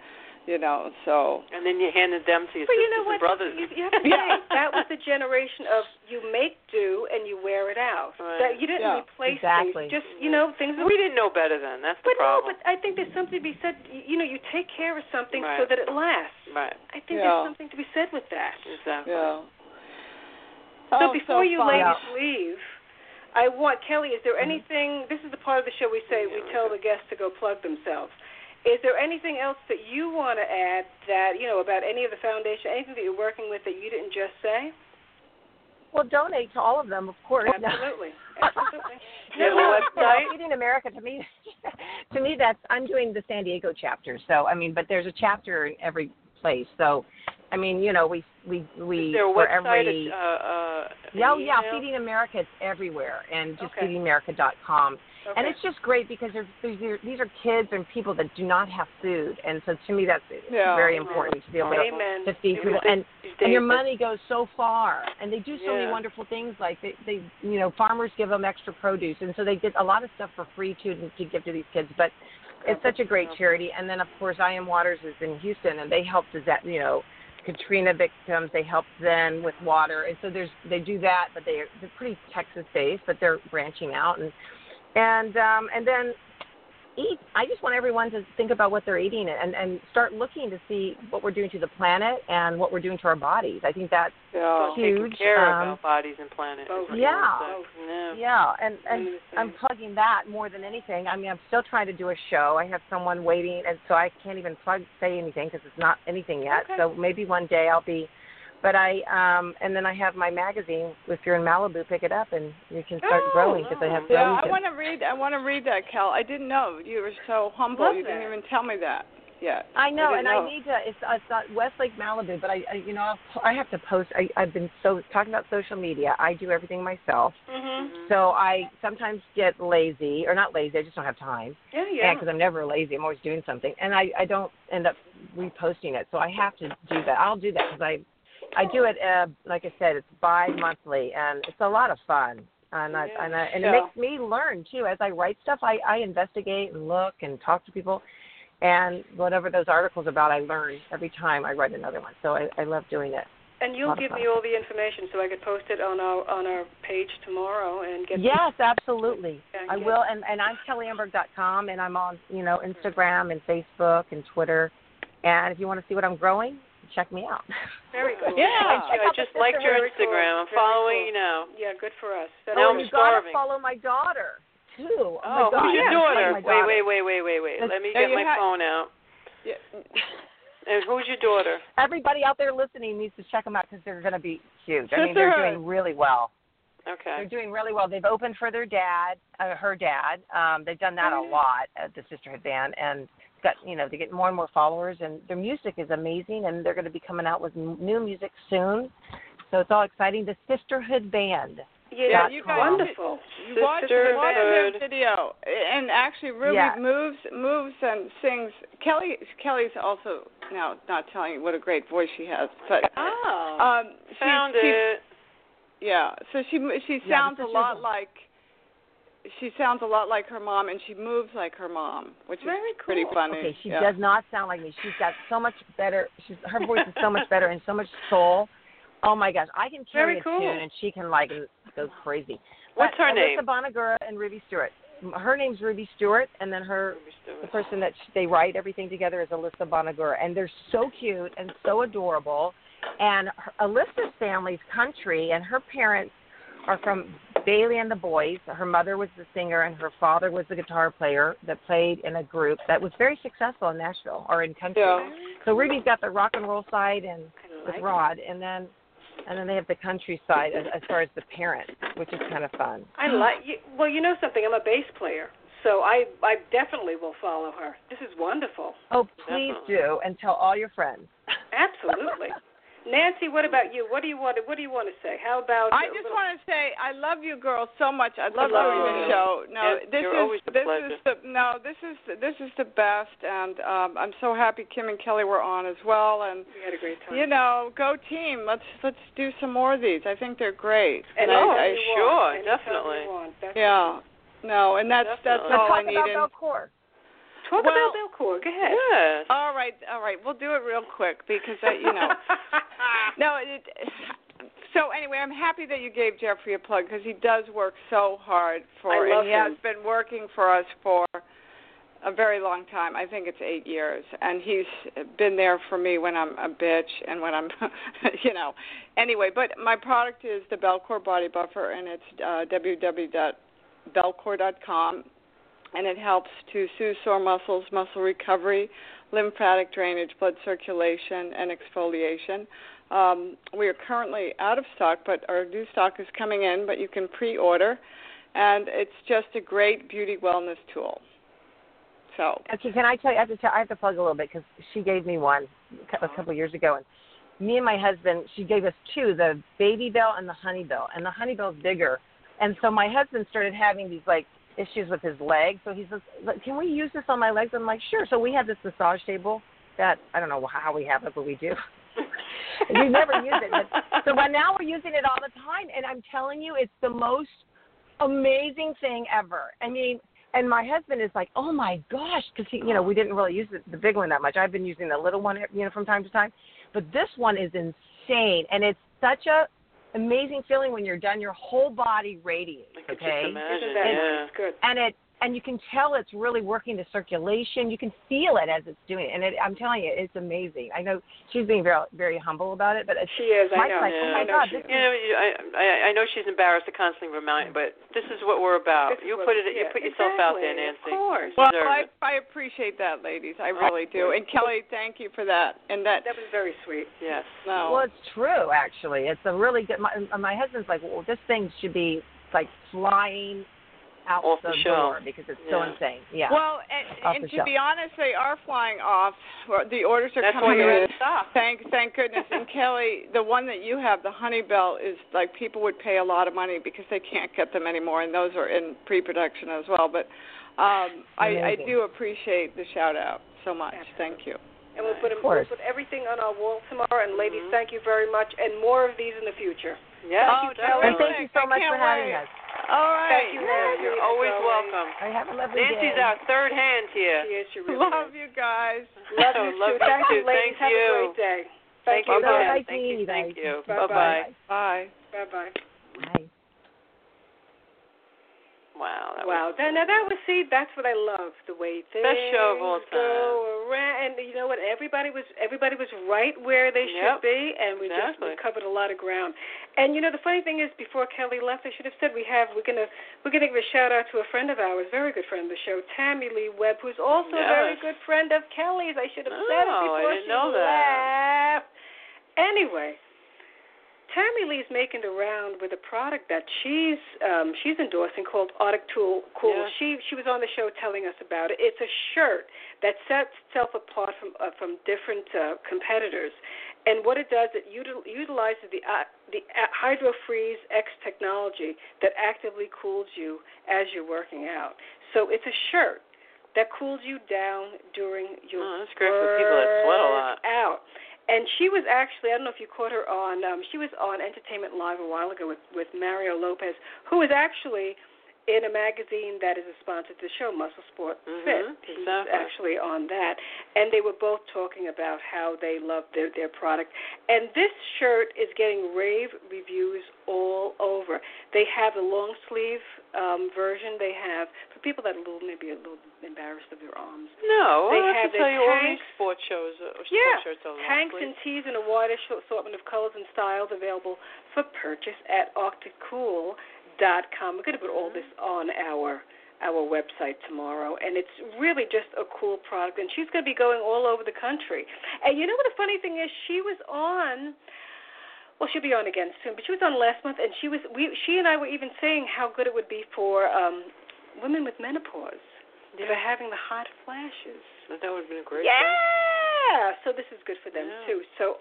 So. And then you handed them to your but sisters you know what? and brothers. You have to say that was the generation of you make do and you wear it out. Right. That you didn't replace exactly. things. Just things. We didn't know better then. That's the problem. But I think there's something to be said. You take care of something right. so that it lasts. Right. I think there's something to be said with that. Exactly. Yeah. So before you ladies leave, I want Kelly. Is there anything? This is the part of the show we tell the guests to go plug themselves. Is there anything else that you want to add that about any of the foundation, anything that you're working with that you didn't just say? Well, donate to all of them, of course. Absolutely. Absolutely. website? Feeding America, to me, I'm doing the San Diego chapter. So, but there's a chapter in every place. So, we Is there a for website? every. Feeding America, it's everywhere, and just feedingamerica.com. Okay. And it's just great because these are kids and people that do not have food, and so to me that's very important to be able to feed people. And your money goes so far, and they do so many wonderful things. Like they farmers give them extra produce, and so they get a lot of stuff for free to give to these kids. But it's such a great charity. And then of course I Am Waters is in Houston, and they help Katrina victims. They help them with water, and so they do that. But they're pretty Texas based, but they're branching out and then eat. I just want everyone to think about what they're eating and start looking to see what we're doing to the planet and what we're doing to our bodies. I think that's huge. Taking care of our bodies and planet. And I'm plugging that more than anything. I'm still trying to do a show. I have someone waiting, and so I can't even say anything because it's not anything yet. Okay. So maybe one day I'll be. But and then I have my magazine. If you're in Malibu, pick it up and you can start growing because I have. Yeah, I want to read that, Kel. I didn't know you were so humble. You didn't even tell me that yet. I know, and I need to. It's not Westlake Malibu, but I have to post. I've been talking about social media. I do everything myself, so I sometimes get lazy, or not lazy. I just don't have time. Yeah. Because I'm never lazy. I'm always doing something, and I don't end up reposting it. So I have to do that. I'll do that because I do it, like I said, it's bi-monthly, and it's a lot of fun. And it makes me learn, too. As I write stuff, I investigate and look and talk to people. And whatever those articles about, I learn every time I write another one. So I love doing it. And you'll give me all the information so I could post it on our page tomorrow and get. Yes, absolutely. I will. And I'm KellyAmberg.com, and I'm on Instagram and Facebook and Twitter. And if you want to see what I'm growing, check me out. Very cool. Yeah, I just liked your Instagram. I'm following you now. Yeah, good for us. Now I'm starving. You got to follow my daughter too. Oh, who's your daughter? Wait. Let me get my phone out. Yeah. And who's your daughter? Everybody out there listening needs to check them out because they're going to be huge. They're doing really well. Okay. They're doing really well. They've opened for their dad, her dad. They've done that a lot at the Sisterhood Band, and they get more and more followers, and their music is amazing, and they're going to be coming out with new music soon. So it's all exciting. The Sisterhood Band. Yeah, you guys, wonderful. You watch their video, and actually really moves and sings. Kelly's also now not telling you what a great voice she has, but found it. Yeah, so she sounds a lot like. She sounds a lot like her mom, and she moves like her mom, which is pretty funny. Okay, she does not sound like me. She's got so much better. Her voice is so much better and so much soul. Oh my gosh, I can carry a tune, and she can go crazy. What's her name? Alyssa Bonagura and Ruby Stewart. Her name's Ruby Stewart, and then the person that they write everything together is Alyssa Bonagura, and they're so cute and so adorable. And Alyssa's family's country, and her parents are from Bailey and the Boys. Her mother was the singer, and her father was the guitar player that played in a group that was very successful in Nashville or in country. Yeah. So Ruby's got the rock and roll side and with Rod, and then they have the country side as far as the parents, which is kind of fun. I like you. Well, you know something? I'm a bass player, so I definitely will follow her. This is wonderful. Oh, please do, and tell all your friends. Absolutely. Nancy, what about you? What do you want to say? How about? I just want to say I love you girls so much. I love doing this show. No, this is the best, and I'm so happy Kim and Kelly were on as well. And we had a great time. Go team. Let's do some more of these. I think they're great. And definitely. Yeah. No, and that's all I needed. Talk about Belcourt. Talk about Belcour. Go ahead. Yes. All right. We'll do it real quick because No. So anyway, I'm happy that you gave Jeffrey a plug because he does work so hard and he has been working for us for a very long time. I think it's 8 years, and he's been there for me when I'm a bitch and when I'm, Anyway, but my product is the Belcour Body Buffer, and it's www.belcour.com, and it helps to soothe sore muscles, muscle recovery, lymphatic drainage, blood circulation, and exfoliation. We are currently out of stock, but our new stock is coming in, but you can pre-order, and it's just a great beauty wellness tool. So. Okay, can I tell you? I have to plug a little bit because she gave me one a couple of years ago, and me and my husband, she gave us two: the Baby Bell and the Honey Bell, and the Honey Bell's bigger. And so my husband started having these issues with his legs. So he says, "Can we use this on my legs?" I'm like, "Sure." So we have this massage table that I don't know how we have it, but we do. We've never used it, so now we're using it all the time, and I'm telling you, it's the most amazing thing ever. I mean. And my husband is like, "Oh my gosh," because we didn't really use the big one that much. I've been using the little one, from time to time, but this one is insane, and it's such a amazing feeling when you're done. Your whole body radiates. I can just imagine. It's good. And you can tell it's really working the circulation. You can feel it as it's doing it, and I'm telling you, it's amazing. I know she's being very, very humble about it, but she is. I know. Like, oh my God, I know she's embarrassed to constantly remind, but this is what we're about. You put yourself out there, Nancy. Of course. Well, I appreciate that, ladies. I really do. And Kelly, thank you for that. And that was very sweet. Yes. No. Well, it's true. Actually, it's a really good. My husband's like, well, this thing should be flying out off the door because it's so insane. Yeah. Well, and to be honest, they are flying off. The orders are coming. That's why you're in stock. Thank goodness. And Kelly, the one that you have, the Honey Bell, is people would pay a lot of money because they can't get them anymore, and those are in pre-production as well. But I do appreciate the shout out so much. Absolutely. Thank you. And we'll put everything on our wall tomorrow. And ladies, thank you very much, and more of these in the future. Yeah. Thank you, Kelly. And thank you so much for having us. All right. Thank you, Nancy. You're always welcome. I have a lovely Nancy's day. our third hand here. She is. She really Love is. you guys. Love you too. Thank you, ladies. Thank have you. a great day. Thank you. Bye-bye. Thank you. Bye-bye. Bye. Bye-bye. Bye. Wow. That's what I love, the way things best show of all time. go around. And you know what? Everybody was right where they should be, and we covered a lot of ground. And the funny thing is, before Kelly left, I should have said we're gonna give a shout out to a friend of ours, very good friend of the show, Tammy Lee Webb, who's also a very good friend of Kelly's. I should have said it before I didn't know that. left. Anyway. Tammy Lee's making the round with a product that she's endorsing called Arctic Cool. Yeah. She was on the show telling us about it. It's a shirt that sets itself apart from different competitors, and what it does, it utilizes the HydroFreeze X technology that actively cools you as you're working out. So it's a shirt that cools you down during your that's great for people that sweat a lot. Out. And she was actually, I don't know if you caught her on, she was on Entertainment Live a while ago with Mario Lopez, who is actually in a magazine that is a sponsor to the show, Muscle Sport Fit. He's actually on that. And they were both talking about how they love their product. And this shirt is getting rave reviews all over. They have a long sleeve version. They have, for people that are maybe a little embarrassed of their arms. No, they I have to tell you all these sports shows. Shirts are long tanks sleeve. and tees in a wider assortment of colors and styles available for purchase at ArcticCool.com. We're going to put all this on our website tomorrow, and it's really just a cool product, and she's going to be going all over the country. And you know what the funny thing is? She was on, well, she'll be on again soon, but she was on last month, and she and I were even saying how good it would be for women with menopause for having the hot flashes. That would have been a great thing. Yeah! So this is good for them, too. So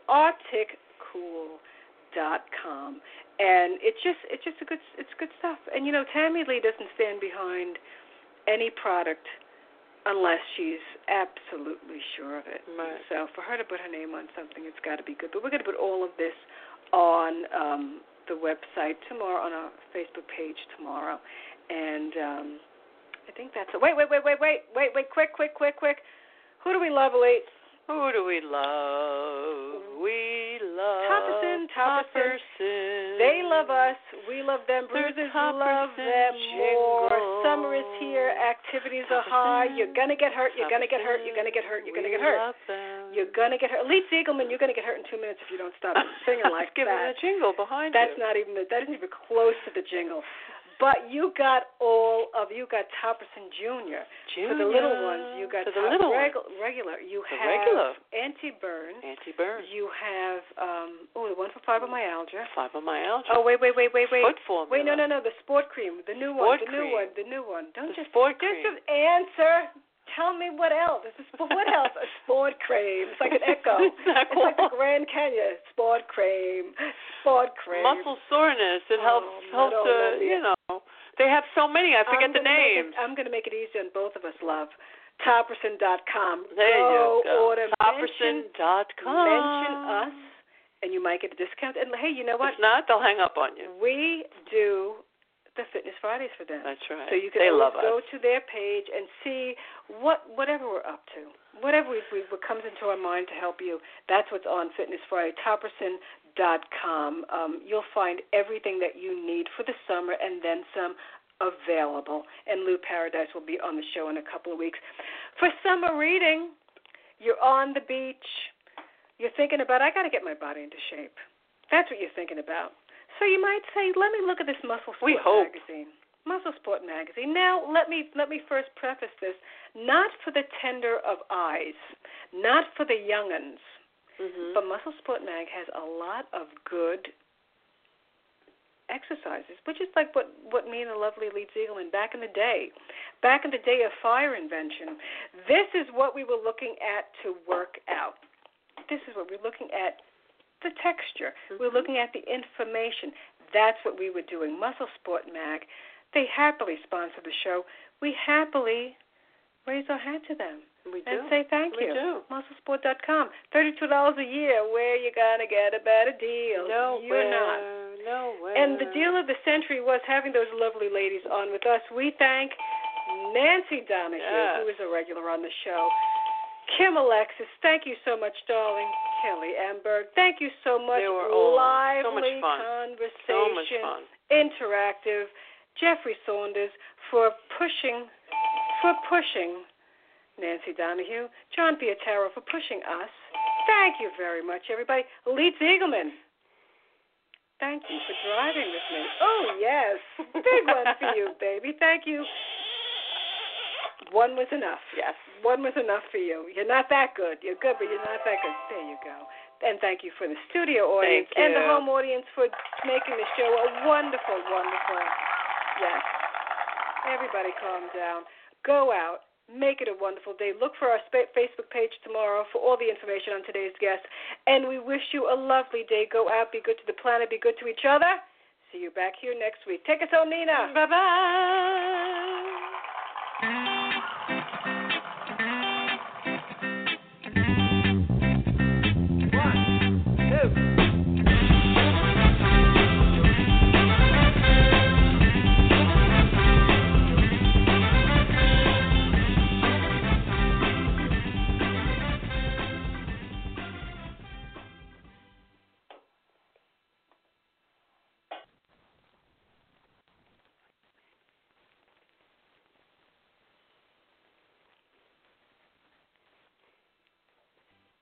ArcticCool.com. And it's good stuff. And Tammy Lee doesn't stand behind any product unless she's absolutely sure of it. Right. So for her to put her name on something, it's got to be good. But we're going to put all of this on the website tomorrow, on our Facebook page tomorrow. And I think that's it. Wait, quick. Who do we love, Elite? Who do we love? We love Topperson. They love us. We love them. Bruisers love them more. Summer is here. Activities are high. You're going to get hurt. You're going to get hurt. You're going to get hurt. You're going to get hurt. You're going to get hurt. Elite Siegelman, you're going to get hurt in 2 minutes if you don't stop singing like that. Give it a jingle behind that isn't even close to the jingle. But you got Topperson Jr. For the little ones, you got regular. You have anti-burn. You have the one for fibromyalgia. Oh, wait. Foot formula. Wait, no, the sport cream, the new one. Don't just answer. Tell me what else. What else? A sport cream. It's like an echo. It's like the Grand Canyon. Sport cream. Muscle soreness. It helps They have so many. I forget the names. I'm going to make it easy on both of us, love. Topperson.com. There you go. Order. Topperson.com. Mention us, and you might get a discount. And, hey, you know what? If not, they'll hang up on you. We do the Fitness Fridays for them. That's right. So you can go to their page and see whatever we're up to, whatever what comes into our mind to help you. That's what's on Fitness Friday. Topperson.com. You'll find everything that you need for the summer and then some available. And Lou Paradise will be on the show in a couple of weeks. For summer reading, you're on the beach. You're thinking about, I got to get my body into shape. That's what you're thinking about. So you might say, let me look at this Muscle Sport magazine. Muscle Sport magazine. Now, let me first preface this. Not for the tender of eyes, not for the young'uns, but Muscle Sport mag has a lot of good exercises, which is like what me and the lovely Elite Siegelman back in the day of fire invention. This is what we were looking at to work out. This is what we're looking at. The texture. We're looking at the information. That's what we were doing. Muscle Sport Mag, they happily sponsor the show. We happily raise our hat to them. We do. And say thank you. We do. Musclesport.com. $32 a year. Where you going to get a better deal? You're not. Nowhere. And the deal of the century was having those lovely ladies on with us. We thank Nancy Donahue, who is a regular on the show. Kim Alexis, thank you so much, darling. Kelly Amberg, thank you so much. They were all lively so much fun. Conversation, so much fun. Interactive. Jeffrey Saunders for pushing Nancy Donahue. John Pietaro for pushing us. Thank you very much, everybody. Elite Siegelman, thank you for driving with me. Oh, yes. Big one for you, baby. Thank you. One was enough. Yes. One was enough for you. You're not that good. You're good, but you're not that good. There you go. And thank you for the studio audience and the home audience for making the show a wonderful, wonderful. Yes. Everybody calm down. Go out. Make it a wonderful day. Look for our Facebook page tomorrow for all the information on today's guest. And we wish you a lovely day. Go out. Be good to the planet. Be good to each other. See you back here next week. Take us home, Nina. Bye-bye.